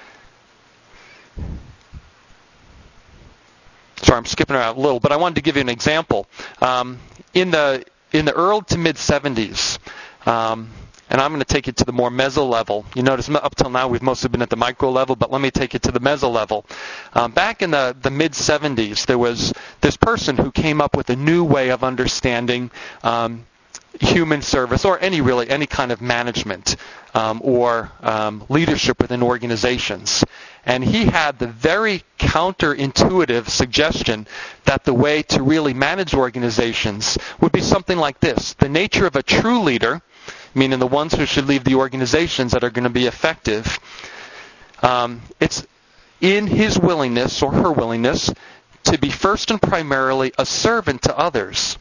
Sorry, I'm skipping around a little, but I wanted to give you an example. Um, in the in the early to mid seventies, um, and I'm going to take it to the more meso level. You notice up till now we've mostly been at the micro level, but let me take it to the meso level. Um, back in the, the mid seventies, there was this person who came up with a new way of understanding um, human service, or any really any kind of management um, or um, leadership within organizations. And he had the very counterintuitive suggestion that the way to really manage organizations would be something like this. The nature of a true leader, meaning the ones who should lead the organizations that are going to be effective, um, it's in his willingness or her willingness to be first and primarily a servant to others.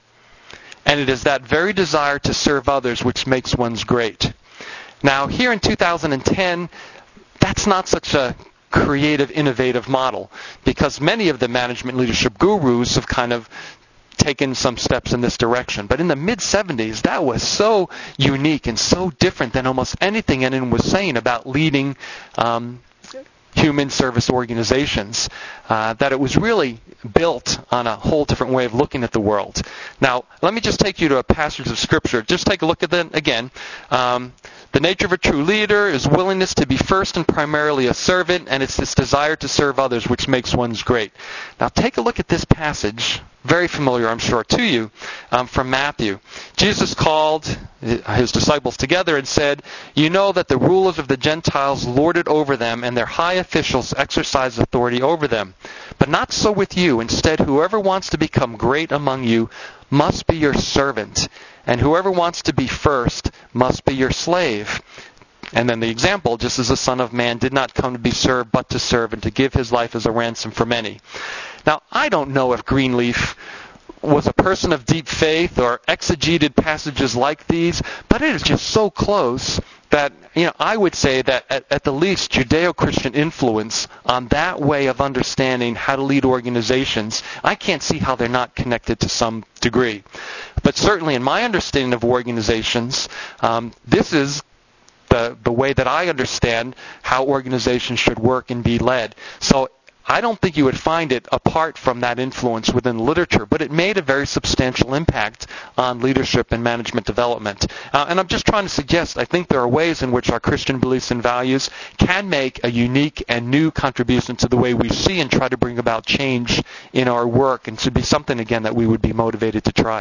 And it is that very desire to serve others which makes one's great. Now, here in two thousand ten, that's not such a creative, innovative model, because many of the management leadership gurus have kind of taken some steps in this direction. But in the mid seventies, that was so unique and so different than almost anything anyone was saying about leading um, human service organizations, uh, that it was really built on a whole different way of looking at the world. Now, let me just take you to a passage of Scripture. Just take a look at that again. Um, the nature of a true leader is willingness to be first and primarily a servant, and it's this desire to serve others which makes one's great. Now, take a look at this passage. Very familiar, I'm sure, to you, um, from Matthew. Jesus called his disciples together and said, "You know that the rulers of the Gentiles lord it over them, and their high officials exercise authority over them. But not so with you. Instead, whoever wants to become great among you must be your servant, and whoever wants to be first must be your slave." And then the example, just as the Son of Man did not come to be served, but to serve, and to give his life as a ransom for many. Now, I don't know if Greenleaf was a person of deep faith or exegeted passages like these, but it is just so close that, you know, I would say that at, at the least Judeo-Christian influence on that way of understanding how to lead organizations, I can't see how they're not connected to some degree. But certainly in my understanding of organizations, um, this is the, the way that I understand how organizations should work and be led. So I don't think you would find it apart from that influence within literature, but it made a very substantial impact on leadership and management development. Uh, and I'm just trying to suggest, I think there are ways in which our Christian beliefs and values can make a unique and new contribution to the way we see and try to bring about change in our work, and should be something, again, that we would be motivated to try.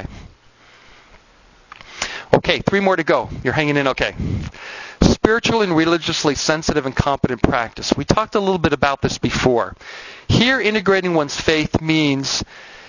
Okay, three more to go. You're hanging in okay. Spiritual and religiously sensitive and competent practice. We talked a little bit about this before. Here, integrating one's faith means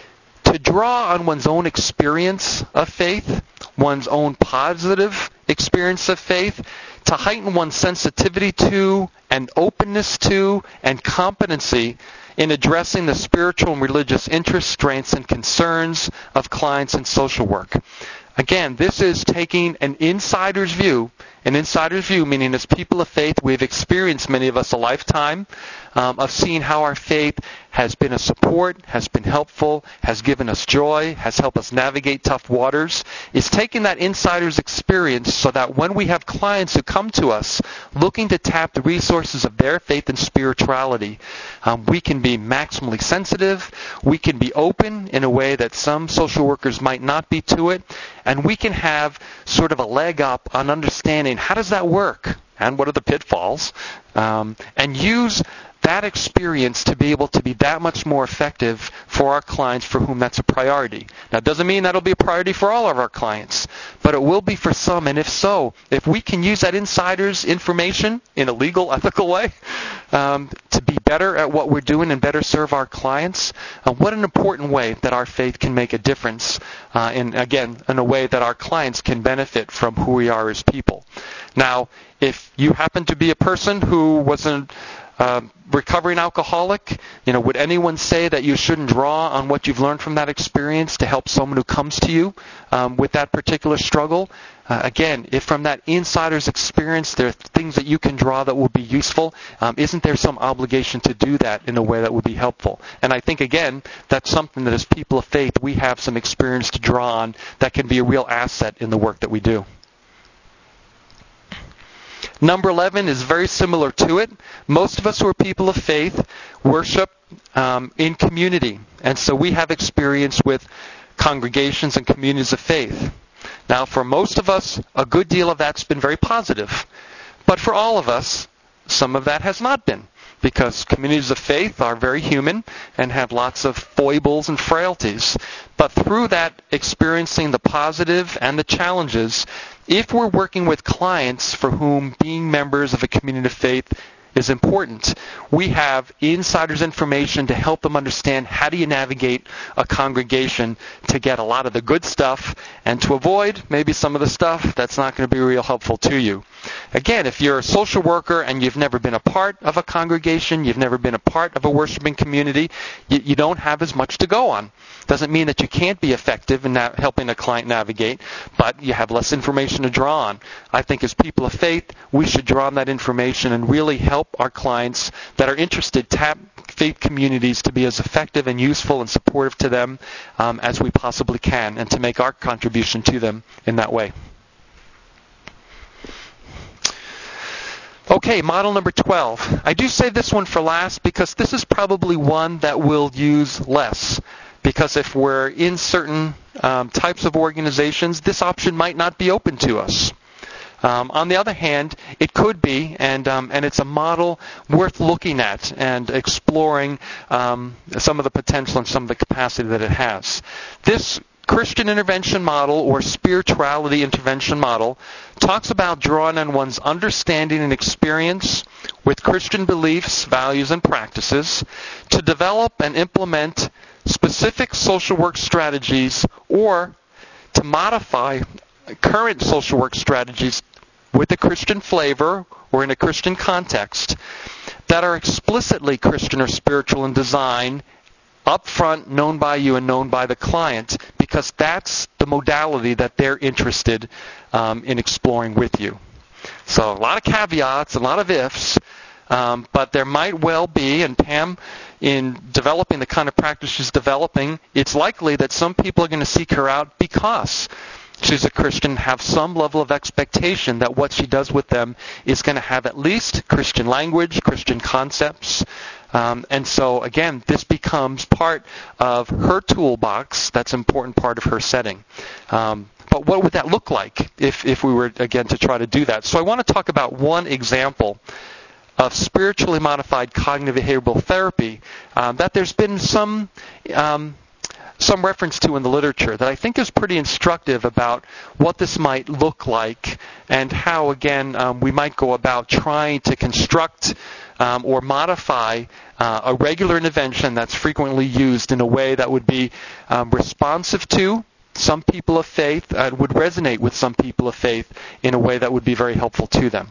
to draw on one's own experience of faith, one's own positive experience of faith, to heighten one's sensitivity to and openness to and competency in addressing the spiritual and religious interests, strengths, and concerns of clients in social work. Again, this is taking an insider's view, an insider's view, meaning as people of faith, we've experienced, many of us, a lifetime um, of seeing how our faith has been a support, has been helpful, has given us joy, has helped us navigate tough waters. It's taking that insider's experience so that when we have clients who come to us looking to tap the resources of their faith and spirituality, um, we can be maximally sensitive, we can be open in a way that some social workers might not be to it, and we can have sort of a leg up on understanding how does that work and what are the pitfalls, um, and use that experience to be able to be that much more effective for our clients for whom that's a priority. Now, it doesn't mean that'll be a priority for all of our clients, but it will be for some. And if so, if we can use that insider's information in a legal, ethical way um, to be better at what we're doing and better serve our clients, uh, what an important way that our faith can make a difference uh, in, again, in a way that our clients can benefit from who we are as people. Now, if you happen to be a person who wasn't Uh, recovering alcoholic, you know, would anyone say that you shouldn't draw on what you've learned from that experience to help someone who comes to you um, with that particular struggle? Uh, again, if from that insider's experience there are things that you can draw that will be useful, um, isn't there some obligation to do that in a way that would be helpful? And I think, again, that's something that as people of faith we have some experience to draw on that can be a real asset in the work that we do. Number eleven is very similar to it. Most of us who are people of faith worship um, in community. And so we have experience with congregations and communities of faith. Now, for most of us, a good deal of that's been very positive. But for all of us, some of that has not been. Because communities of faith are very human and have lots of foibles and frailties. But through that, experiencing the positive and the challenges, if we're working with clients for whom being members of a community of faith is important, we have insider's information to help them understand how do you navigate a congregation to get a lot of the good stuff and to avoid maybe some of the stuff that's not going to be real helpful to you. Again, if you're a social worker and you've never been a part of a congregation, you've never been a part of a worshiping community, you, you don't have as much to go on. Doesn't mean that you can't be effective in na- helping a client navigate, but you have less information to draw on. I think as people of faith, we should draw on that information and really help our clients that are interested tap faith communities to be as effective and useful and supportive to them um, as we possibly can, and to make our contribution to them in that way. Okay, model number twelve. I do say this one for last because this is probably one that we'll use less. Because if we're in certain um, types of organizations, this option might not be open to us. Um, on the other hand, it could be, and um, and it's a model worth looking at and exploring um, some of the potential and some of the capacity that it has. This Christian intervention model or spirituality intervention model talks about drawing on one's understanding and experience with Christian beliefs, values, and practices to develop and implement specific social work strategies or to modify current social work strategies with a Christian flavor or in a Christian context that are explicitly Christian or spiritual in design, upfront, known by you and known by the client, because that's the modality that they're interested um, in exploring with you. So a lot of caveats, a lot of ifs, um, but there might well be, and Pam, in developing the kind of practice she's developing, it's likely that some people are going to seek her out because she's a Christian, have some level of expectation that what she does with them is going to have at least Christian language, Christian concepts. Um, and so, again, this becomes part of her toolbox. That's an important part of her setting. Um, but what would that look like if, if we were, again, to try to do that? So I want to talk about one example of spiritually modified cognitive behavioral therapy um, that there's been some um, some reference to in the literature that I think is pretty instructive about what this might look like and how, again, um, we might go about trying to construct um, or modify uh, a regular intervention that's frequently used in a way that would be um, responsive to some people of faith, uh, would resonate with some people of faith in a way that would be very helpful to them.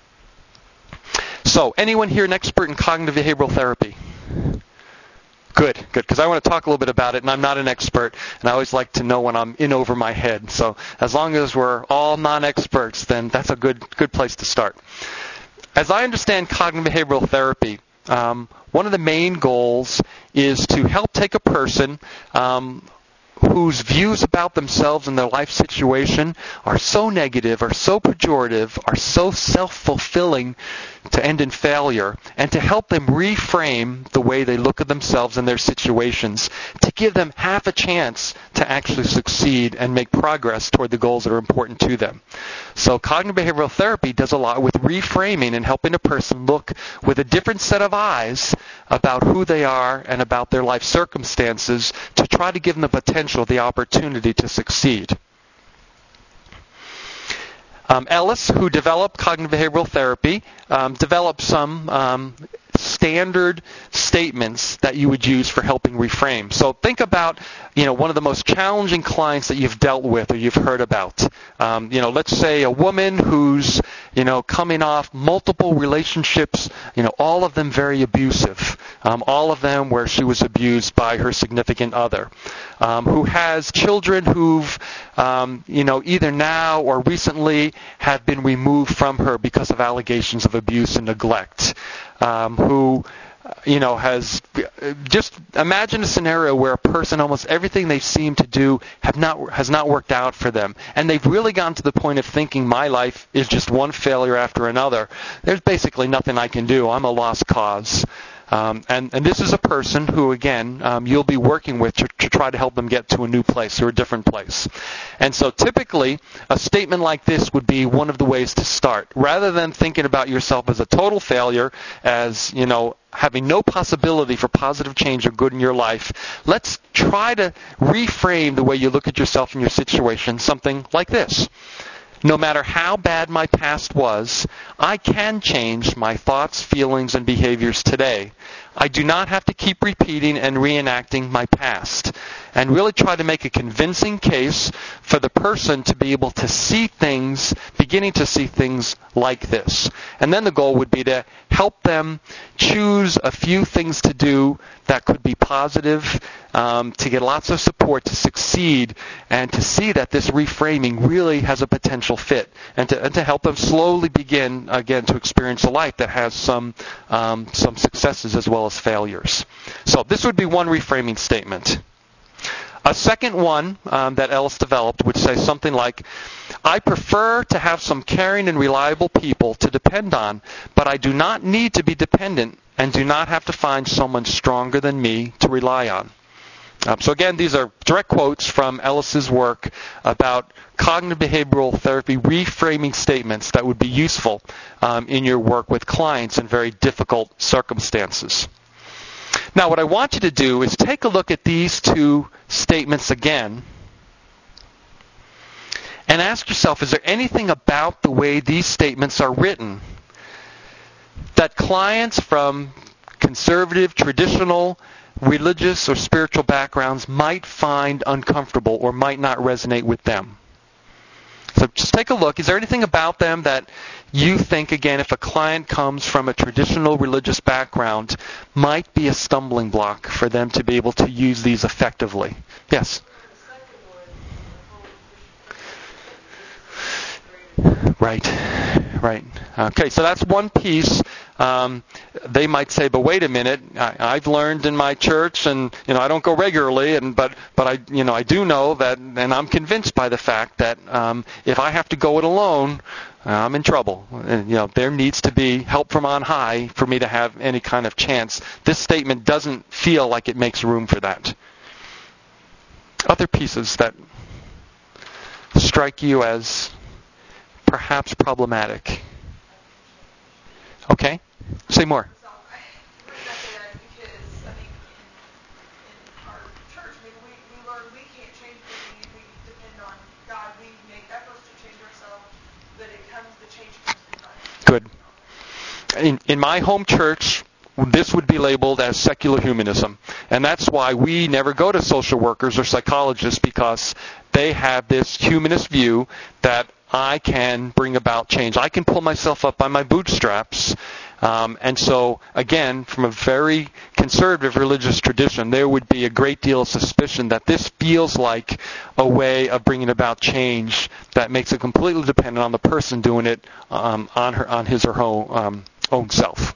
So, anyone here an expert in cognitive behavioral therapy? Good, good, because I want to talk a little bit about it, and I'm not an expert, and I always like to know when I'm in over my head. So as long as we're all non-experts, then that's a good good place to start. As I understand cognitive behavioral therapy, um, one of the main goals is to help take a person um, whose views about themselves and their life situation are so negative, are so pejorative, are so self-fulfilling to end in failure, and to help them reframe the way they look at themselves and their situations, to give them half a chance to actually succeed and make progress toward the goals that are important to them. So cognitive behavioral therapy does a lot with reframing and helping a person look with a different set of eyes about who they are and about their life circumstances to try to give them the potential, the opportunity to succeed. Um, Ellis, who developed cognitive behavioral therapy, um, developed some um, standard statements that you would use for helping reframe. So think about, you know, one of the most challenging clients that you've dealt with or you've heard about. Um, you know, let's say a woman who's, you know, coming off multiple relationships, you know, all of them very abusive, um, all of them where she was abused by her significant other, um, who has children who've, um, you know, either now or recently have been removed from her because of allegations of abuse and neglect, um, who, you know, has just imagine a scenario where a person, almost everything they seem to do have not has not worked out for them, and they've really gotten to the point of thinking my life is just one failure after another. There's basically nothing I can do. I'm a lost cause. Um, and, and this is a person who, again, um, you'll be working with to, to try to help them get to a new place or a different place. And so typically, a statement like this would be one of the ways to start. Rather than thinking about yourself as a total failure, as, you know, having no possibility for positive change or good in your life, let's try to reframe the way you look at yourself and your situation, something like this. No matter how bad my past was, I can change my thoughts, feelings, and behaviors today. I do not have to keep repeating and reenacting my past, and really try to make a convincing case for the person to be able to see things, beginning to see things like this. And then the goal would be to help them choose a few things to do that could be positive, um, to get lots of support to succeed, and to see that this reframing really has a potential fit, and to, and to help them slowly begin, again, to experience a life that has some um, some successes as well as failures. So this would be one reframing statement. A second one um, that Ellis developed would say something like, I prefer to have some caring and reliable people to depend on, but I do not need to be dependent and do not have to find someone stronger than me to rely on. Um, so again, these are direct quotes from Ellis's work about cognitive behavioral therapy reframing statements that would be useful um, in your work with clients in very difficult circumstances. Now, what I want you to do is take a look at these two statements again and ask yourself, is there anything about the way these statements are written that clients from conservative, traditional, religious, or spiritual backgrounds might find uncomfortable or might not resonate with them? So just take a look. Is there anything about them that you think, again, if a client comes from a traditional religious background, might be a stumbling block for them to be able to use these effectively? Yes? Right, right. Okay, so that's one piece. Um, they might say, but wait a minute, I, I've learned in my church, and you know, I don't go regularly, and but but I you know I do know that, and I'm convinced by the fact that um, if I have to go it alone, I'm in trouble. And, you know, there needs to be help from on high for me to have any kind of chance. This statement doesn't feel like it makes room for that. Other pieces that strike you as perhaps problematic. Okay, say more. So I would say that because I think in, in our church, maybe we, we learn we can't change anything, we depend on God. We make efforts to change ourselves, but it comes, the change comes through God. Good. In, in my home church, this would be labeled as secular humanism. And that's why we never go to social workers or psychologists, because they have this humanist view that I can bring about change. I can pull myself up by my bootstraps. Um, and so, again, from a very conservative religious tradition, there would be a great deal of suspicion that this feels like a way of bringing about change that makes it completely dependent on the person doing it um, on her, on his or her own, um, own self.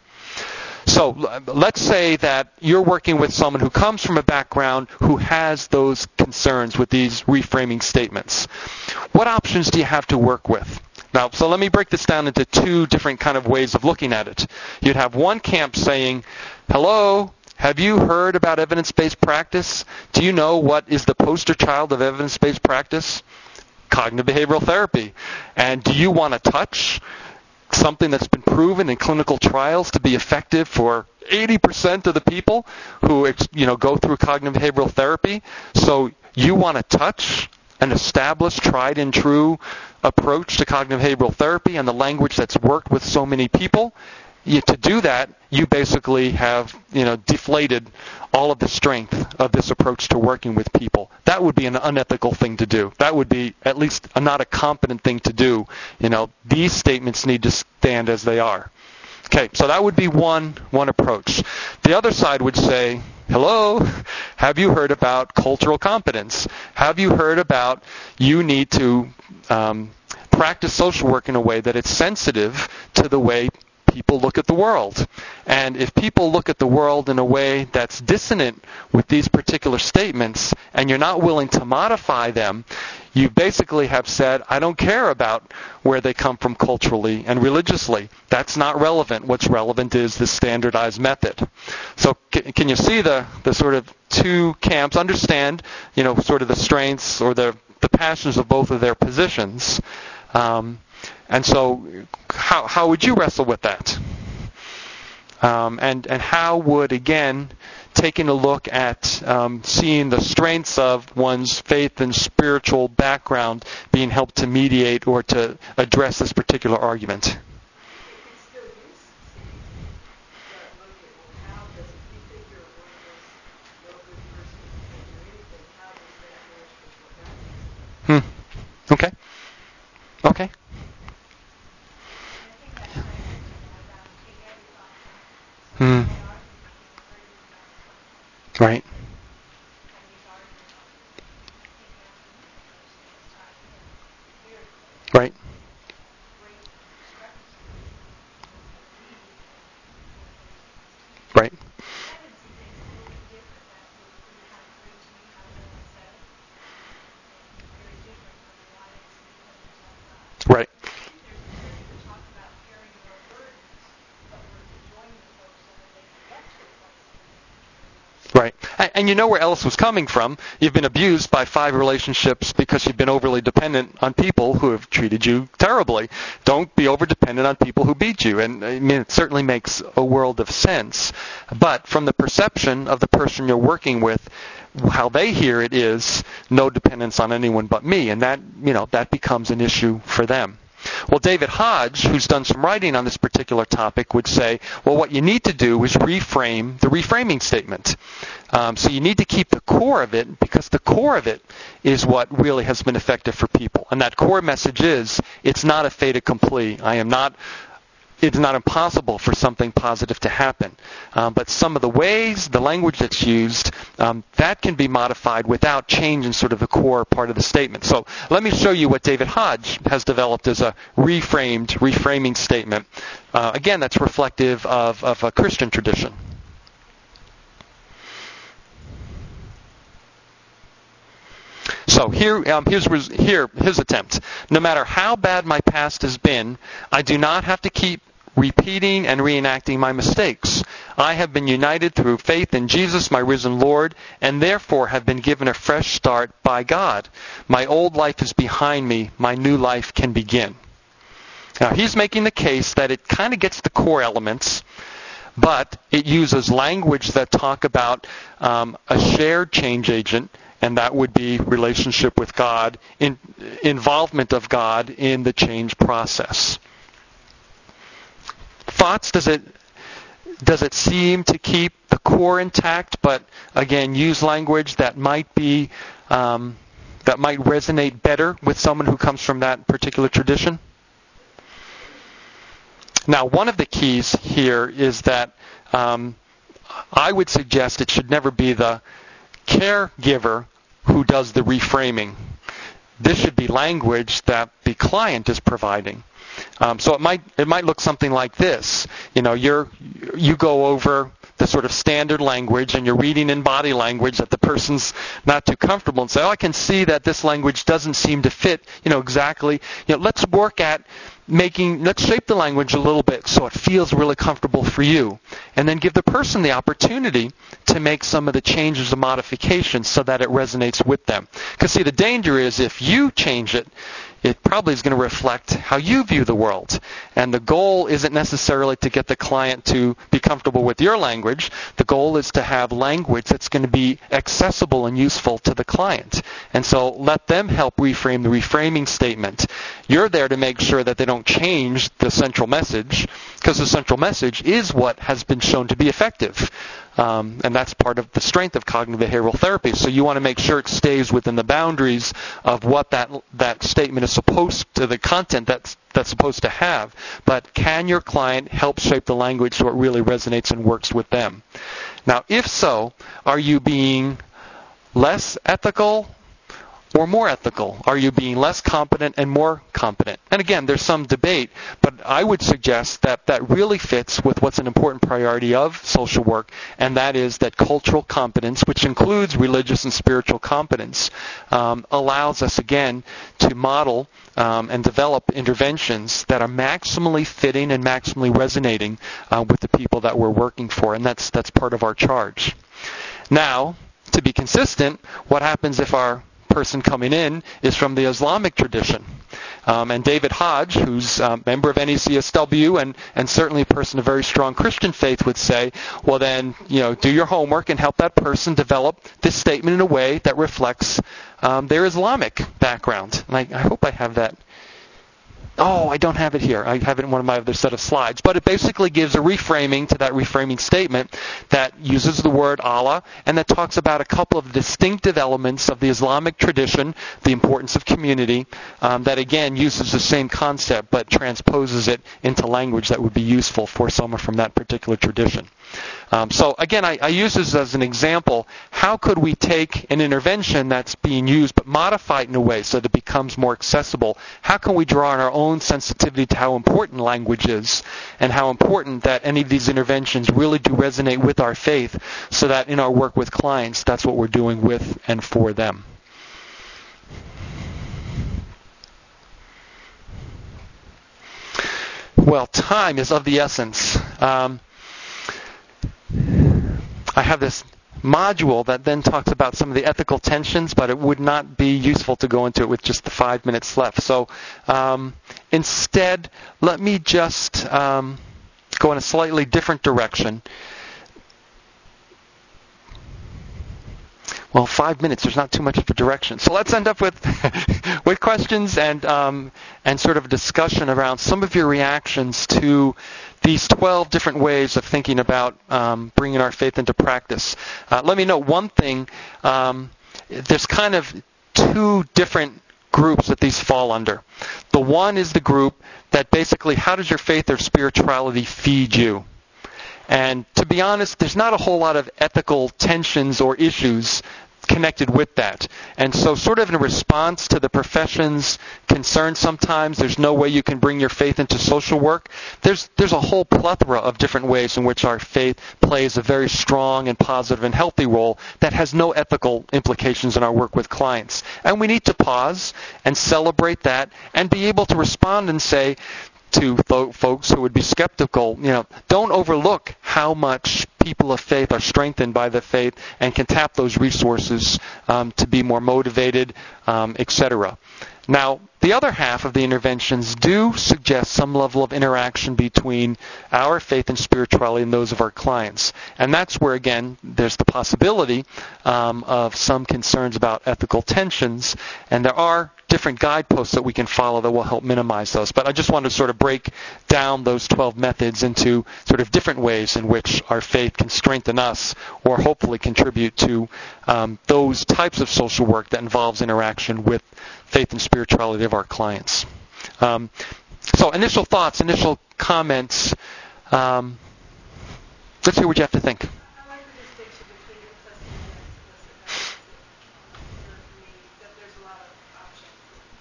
So let's say that you're working with someone who comes from a background who has those concerns with these reframing statements. What options do you have to work with? Now, so let me break this down into two different kind of ways of looking at it. You'd have one camp saying, hello, have you heard about evidence-based practice? Do you know what is the poster child of evidence-based practice? Cognitive behavioral therapy. And do you want to touch something that's been proven in clinical trials to be effective for eighty percent of the people who, you know, go through cognitive behavioral therapy? So you want to touch an established, tried and true approach to cognitive behavioral therapy and the language that's worked with so many people? You, to do that, you basically have, you know, deflated all of the strength of this approach to working with people. That would be an unethical thing to do. That would be at least not a competent thing to do. You know, these statements need to stand as they are. Okay, so that would be one one approach. The other side would say, hello, have you heard about cultural competence? Have you heard about you need to um, practice social work in a way that it's sensitive to the way people look at the world? And if people look at the world in a way that's dissonant with these particular statements, and you're not willing to modify them, you basically have said, I don't care about where they come from culturally and religiously. That's not relevant. What's relevant is the standardized method. So c- can you see the, the sort of two camps? Understand, you know, sort of the strengths or the, the passions of both of their positions. Um, and so how how would you wrestle with that? Um, and, and how would, again, taking a look at um, seeing the strengths of one's faith and spiritual background being helped to mediate or to address this particular argument? It's still useful to look at, well, how does it Okay. Okay. Hmm. Right. Right. Right. Right. Right. And, and you know where Ellis was coming from. You've been abused by five relationships because you've been overly dependent on people who have treated you terribly. Don't be over dependent on people who beat you. And I mean, it certainly makes a world of sense. But from the perception of the person you're working with, how they hear it is no dependence on anyone but me. And that, you know, that becomes an issue for them. Well, David Hodge, who's done some writing on this particular topic, would say, well, what you need to do is reframe the reframing statement. Um, so you need to keep the core of it, because the core of it is what really has been effective for people. And that core message is, it's not a fait accompli. I am not... It's not impossible for something positive to happen. Um, but some of the ways, the language that's used, um, that can be modified without changing sort of the core part of the statement. So let me show you what David Hodge has developed as a reframed, reframing statement. Uh, again, that's reflective of, of a Christian tradition. So here, um, here's here his attempt. No matter how bad my past has been, I do not have to keep repeating and reenacting my mistakes. I have been united through faith in Jesus, my risen Lord, and therefore have been given a fresh start by God. My old life is behind me. My new life can begin. Now, he's making the case that it kind of gets the core elements, but it uses language that talk about um, a shared change agent, and that would be relationship with God, in, involvement of God in the change process. Thoughts? Does it does it seem to keep the core intact, but again use language that might be um, that might resonate better with someone who comes from that particular tradition? Now, one of the keys here is that um, I would suggest it should never be the caregiver who does the reframing. This should be language that the client is providing. Um, so it might it might look something like this. You know, you're you go over the sort of standard language, and you're reading in body language that the person's not too comfortable, and say, "Oh, I can see that this language doesn't seem to fit." You know, exactly. You know, let's work at making, let's shape the language a little bit so it feels really comfortable for you. And then give the person the opportunity to make some of the changes and modifications so that it resonates with them. Because see, the danger is if you change it, it probably is going to reflect how you view the world. And the goal isn't necessarily to get the client to be comfortable with your language. The goal is to have language that's going to be accessible and useful to the client. And so let them help reframe the reframing statement. You're there to make sure that they don't change the central message, because the central message is what has been shown to be effective. Um, and that's part of the strength of cognitive behavioral therapy. So you want to make sure it stays within the boundaries of what that that statement is supposed to, the content that's that's supposed to have. But can your client help shape the language so it really resonates and works with them? Now, if so, are you being less ethical or more ethical? Are you being less competent and more competent? And again, there's some debate, but I would suggest that that really fits with what's an important priority of social work, and that is that cultural competence, which includes religious and spiritual competence, um, allows us, again, to model um, and develop interventions that are maximally fitting and maximally resonating uh, with the people that we're working for, and that's that's part of our charge. Now, to be consistent, what happens if our person coming in is from the Islamic tradition? Um, and David Hodge, who's a member of N A C S W and, and certainly a person of very strong Christian faith, would say, well then, you know, do your homework and help that person develop this statement in a way that reflects um, their Islamic background. And I, I hope I have that Oh, I don't have it here. I have it in one of my other set of slides. But it basically gives a reframing to that reframing statement that uses the word Allah and that talks about a couple of distinctive elements of the Islamic tradition, the importance of community, um, that again uses the same concept but transposes it into language that would be useful for someone from that particular tradition. Um, so again, I, I use this as an example. How could we take an intervention that's being used but modify it in a way so that it becomes more accessible? How can we draw on our own sensitivity to how important language is and how important that any of these interventions really do resonate with our faith so that in our work with clients, that's what we're doing with and for them. Well, time is of the essence. Um, I have this module that then talks about some of the ethical tensions, but it would not be useful to go into it with just the five minutes left. So um, instead, let me just um, go in a slightly different direction. Well, five minutes, there's not too much of a direction. So let's end up with with questions and um, and sort of a discussion around some of your reactions to these twelve different ways of thinking about um, bringing our faith into practice. Uh, let me know one thing. Um, there's kind of two different groups that these fall under. The one is the group that basically, how does your faith or spirituality feed you? And to be honest, there's not a whole lot of ethical tensions or issues connected with that. And so sort of in response to the profession's concern sometimes, there's no way you can bring your faith into social work. There's there's a whole plethora of different ways in which our faith plays a very strong and positive and healthy role that has no ethical implications in our work with clients. And we need to pause and celebrate that and be able to respond and say, to th- folks who would be skeptical, you know, don't overlook how much people of faith are strengthened by the faith and can tap those resources um, to be more motivated, um, et cetera. Now, the other half of the interventions do suggest some level of interaction between our faith and spirituality and those of our clients. And that's where, again, there's the possibility um, of some concerns about ethical tensions. And there are different guideposts that we can follow that will help minimize those. But I just wanted to sort of break down those twelve methods into sort of different ways in which our faith can strengthen us or hopefully contribute to um, those types of social work that involves interaction with faith and spirituality of our clients. Um, so initial thoughts, initial comments. Um, let's hear what you have to think. I like the distinction between implicit and explicit. That makes it clear to me that there's a lot of options.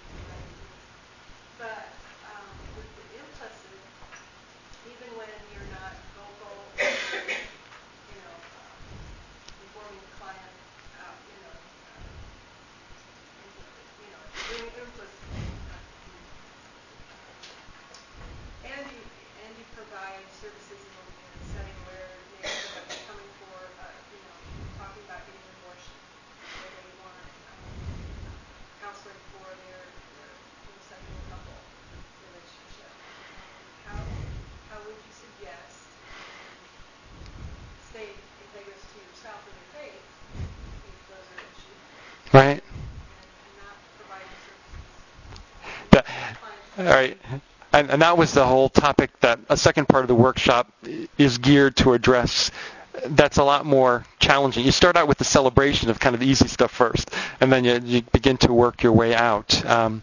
But um, with the implicit, even when you're not vocal, you know, um, informing the client, out, you know, uh, you know, doing it implicitly, and you and you provide services in a, in a setting where maybe somebody's coming for, uh, you know, talking about getting an abortion, or they want um, counseling for their, their homosexual couple relationship. How how would you suggest, stay integrous to yourself and your faith, if those are issues, Right. and, and not providing services? That, all right. And, and that was the whole topic that a second part of the workshop is geared to address. That's a lot more challenging. You start out with the celebration of kind of the easy stuff first, and then you, you begin to work your way out. Um,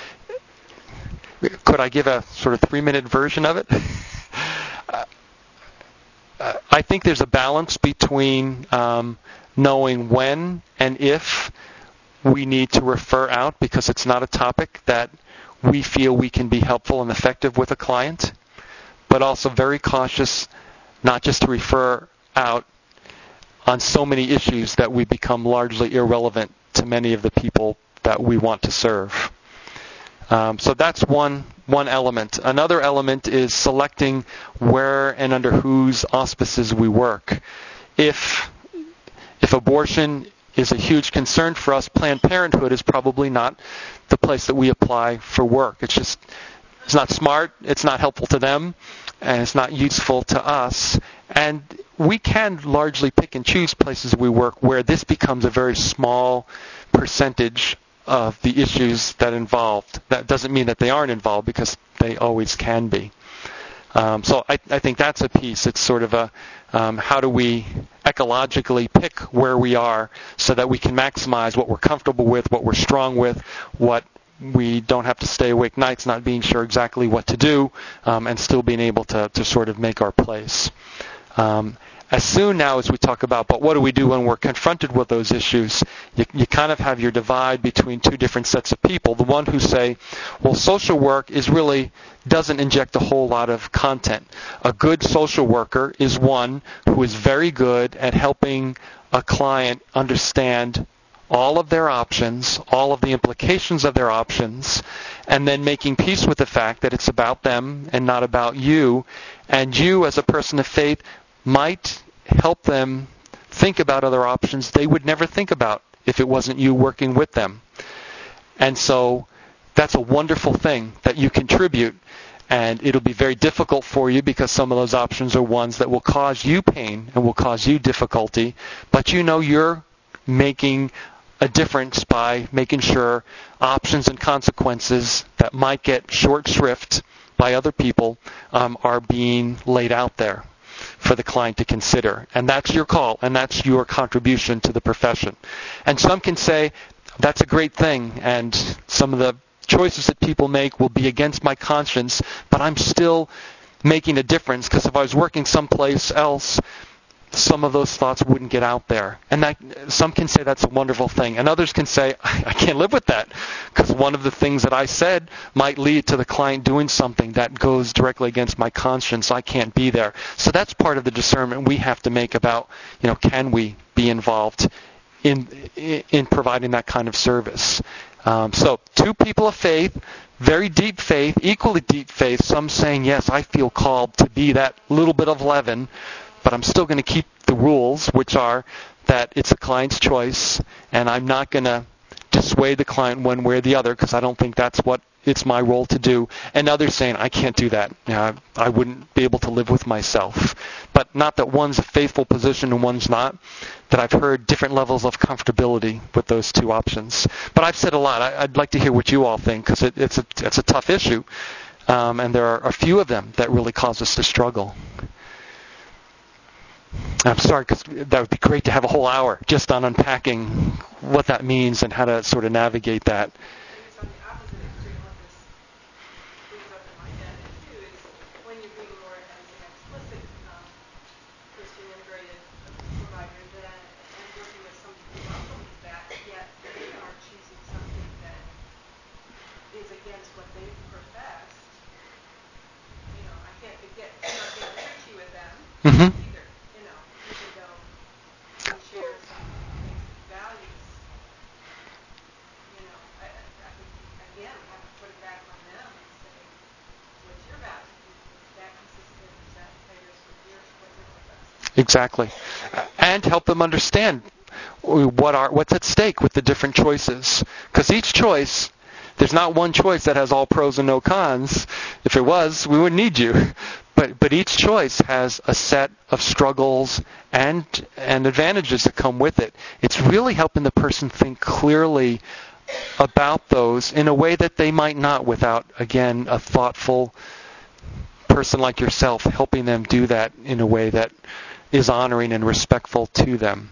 could I give a sort of three-minute version of it? uh, I think there's a balance between um, knowing when and if we need to refer out because it's not a topic that we feel we can be helpful and effective with a client, but also very cautious not just to refer out on so many issues that we become largely irrelevant to many of the people that we want to serve. Um, so that's one one element. Another element is selecting where and under whose auspices we work. If if abortion is a huge concern for us, Planned Parenthood is probably not the place that we apply for work. It's just, it's not smart, it's not helpful to them, and it's not useful to us. And we can largely pick and choose places we work where this becomes a very small percentage of the issues that involved. That doesn't mean that they aren't involved, because they always can be. Um, so I, I think that's a piece. It's sort of a um, how do we ecologically pick where we are so that we can maximize what we're comfortable with, what we're strong with, what we don't have to stay awake nights not being sure exactly what to do, um, and still being able to, to sort of make our place. Um, as soon now as we talk about, but what do we do when we're confronted with those issues, you, you kind of have your divide between two different sets of people. The one who say, well, social work is really doesn't inject a whole lot of content. A good social worker is one who is very good at helping a client understand all of their options, all of the implications of their options, and then making peace with the fact that it's about them and not about you. And you, as a person of faith, might help them think about other options they would never think about if it wasn't you working with them. And so that's a wonderful thing that you contribute. And it'll be very difficult for you because some of those options are ones that will cause you pain and will cause you difficulty. But you know you're making a difference by making sure options and consequences that might get short shrift by other people um, are being laid out there for the client to consider. And that's your call, and that's your contribution to the profession. And some can say, that's a great thing, and some of the choices that people make will be against my conscience, but I'm still making a difference, because if I was working someplace else, some of those thoughts wouldn't get out there. And that, some can say that's a wonderful thing. And others can say, I can't live with that, because one of the things that I said might lead to the client doing something that goes directly against my conscience. I can't be there. So that's part of the discernment we have to make about, you know, can we be involved in in providing that kind of service. Um, so two people of faith, very deep faith, equally deep faith, some saying, yes, I feel called to be that little bit of leaven, but I'm still going to keep the rules, which are that it's a client's choice, and I'm not going to dissuade the client one way or the other, because I don't think that's what it's my role to do. And others saying, I can't do that. You know, I, I wouldn't be able to live with myself. But not that one's a faithful position and one's not, that I've heard different levels of comfortability with those two options. But I've said a lot. I, I'd like to hear what you all think, because it, it's, a, it's a tough issue. Um, and there are a few of them that really cause us to struggle. I'm sorry, because that would be great to have a whole hour just on unpacking what that means and how to sort of navigate that. On the opposite extreme, what this brings up in my head too is when you're being more as an explicit um, Christian integrated provider that, and working with somebody who also needs that, yet they are choosing something that is against what they professed. You know, I can't get, I'm not getting tricky with them Mm-hmm. either. You know, even though we share some basic values. You know, I, I think, again, we have to put it back on them and say, what's your value? Is that consistent? Is that figures with yours? What you're professing? Exactly. And help them understand what are what's at stake with the different choices. Because each choice, there's not one choice that has all pros and no cons. If it was, we wouldn't need you. But but each choice has a set of struggles and and advantages that come with it. It's really helping the person think clearly about those in a way that they might not without, again, a thoughtful person like yourself helping them do that in a way that is honoring and respectful to them.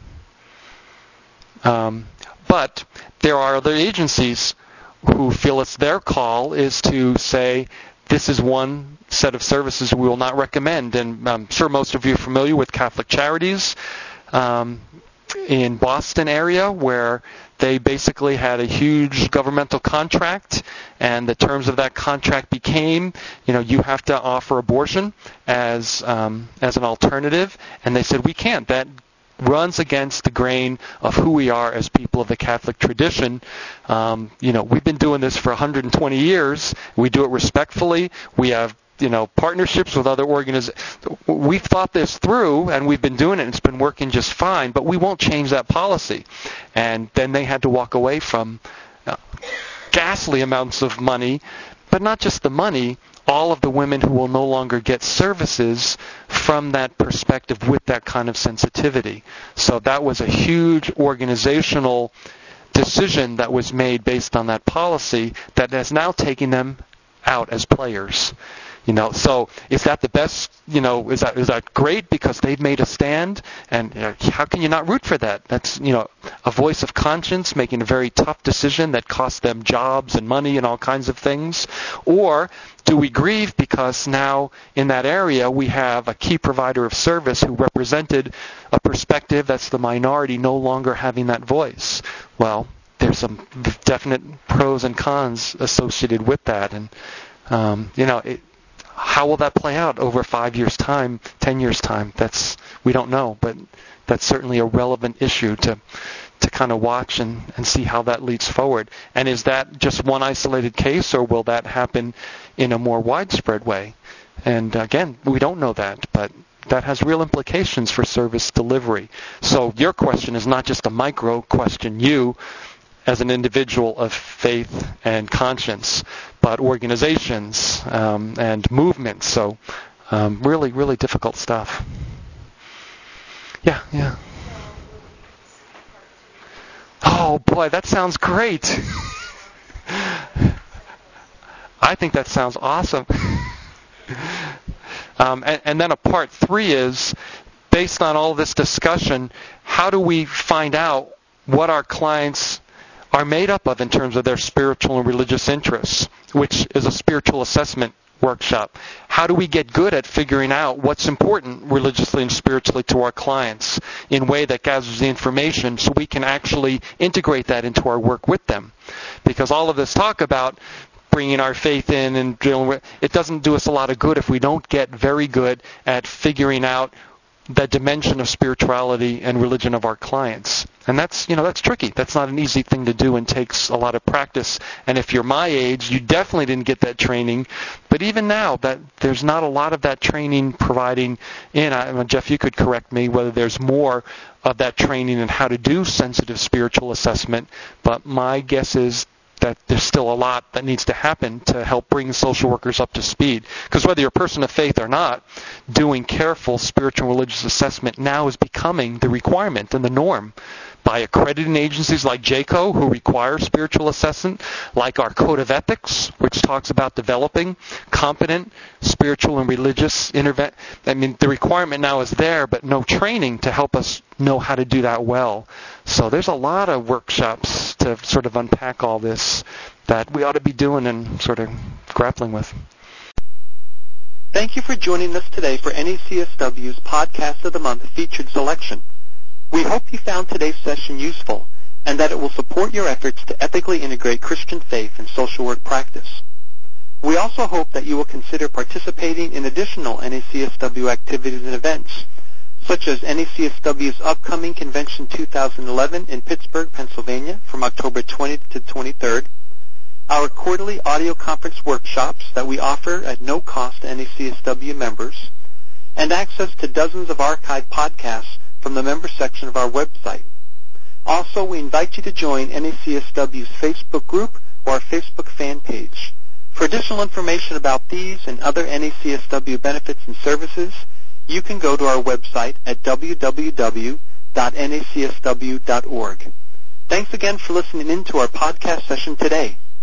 Um, but there are other agencies who feel it's their call is to say, this is one set of services we will not recommend. And I'm sure most of you are familiar with Catholic Charities um, in Boston area, where they basically had a huge governmental contract, and the terms of that contract became, you know, you have to offer abortion as um, as an alternative. And they said, we can't. That runs against the grain of who we are as people of the Catholic tradition. Um, you know, we've been doing this for one hundred twenty years. We do it respectfully. We have, you know, partnerships with other organizations. We've thought this through, and we've been doing it, and it's been working just fine, but we won't change that policy. And then they had to walk away from uh, ghastly amounts of money, but not just the money, all of the women who will no longer get services from that perspective with that kind of sensitivity. So that was a huge organizational decision that was made based on that policy that has now taken them out as players. You know, so is that the best, you know, is that is that great because they've made a stand? And you know, how can you not root for that? That's, you know, a voice of conscience making a very tough decision that costs them jobs and money and all kinds of things. Or do we grieve because now in that area we have a key provider of service who represented a perspective that's the minority no longer having that voice? Well, there's some definite pros and cons associated with that. And, um, you know, it, how will that play out over five years' time, ten years' time? That's, we don't know, but that's certainly a relevant issue to to kind of watch and, and see how that leads forward. And is that just one isolated case, or will that happen in a more widespread way? And again, we don't know that, but that has real implications for service delivery. So your question is not just a micro question, you as an individual of faith and conscience, but organizations um, and movements. So um, really, really difficult stuff. Yeah, yeah. Oh, boy, that sounds great. I think that sounds awesome. um, and, and then a part three is, based on all this discussion, how do we find out what our clients are made up of in terms of their spiritual and religious interests, which is a spiritual assessment workshop. How do we get good at figuring out what's important religiously and spiritually to our clients in a way that gathers the information so we can actually integrate that into our work with them? Because all of this talk about bringing our faith in and dealing with, it doesn't do us a lot of good if we don't get very good at figuring out the dimension of spirituality and religion of our clients. And that's, you know, that's tricky. That's not an easy thing to do and takes a lot of practice. And if you're my age, you definitely didn't get that training. But even now, that there's not a lot of that training providing in. I mean, Jeff, you could correct me whether there's more of that training in how to do sensitive spiritual assessment. But my guess is that there's still a lot that needs to happen to help bring social workers up to speed. Because whether you're a person of faith or not, doing careful spiritual and religious assessment now is becoming the requirement and the norm by accrediting agencies like J C O, who require spiritual assessment, like our Code of Ethics, which talks about developing competent spiritual and religious intervention. I mean, the requirement now is there, but no training to help us know how to do that well. So there's a lot of workshops to sort of unpack all this that we ought to be doing and sort of grappling with. Thank you for joining us today for N A C S W's Podcast of the Month featured selection. We hope you found today's session useful and that it will support your efforts to ethically integrate Christian faith and social work practice. We also hope that you will consider participating in additional N A C S W activities and events, such as N A C S W's upcoming Convention two thousand eleven in Pittsburgh, Pennsylvania from October twentieth to twenty-third, our quarterly audio conference workshops that we offer at no cost to N A C S W members, and access to dozens of archived podcasts from the member section of our website. Also, we invite you to join N A C S W's Facebook group or our Facebook fan page. For additional information about these and other N A C S W benefits and services, you can go to our website at w w w dot n a c s w dot org. Thanks again for listening in to our podcast session today.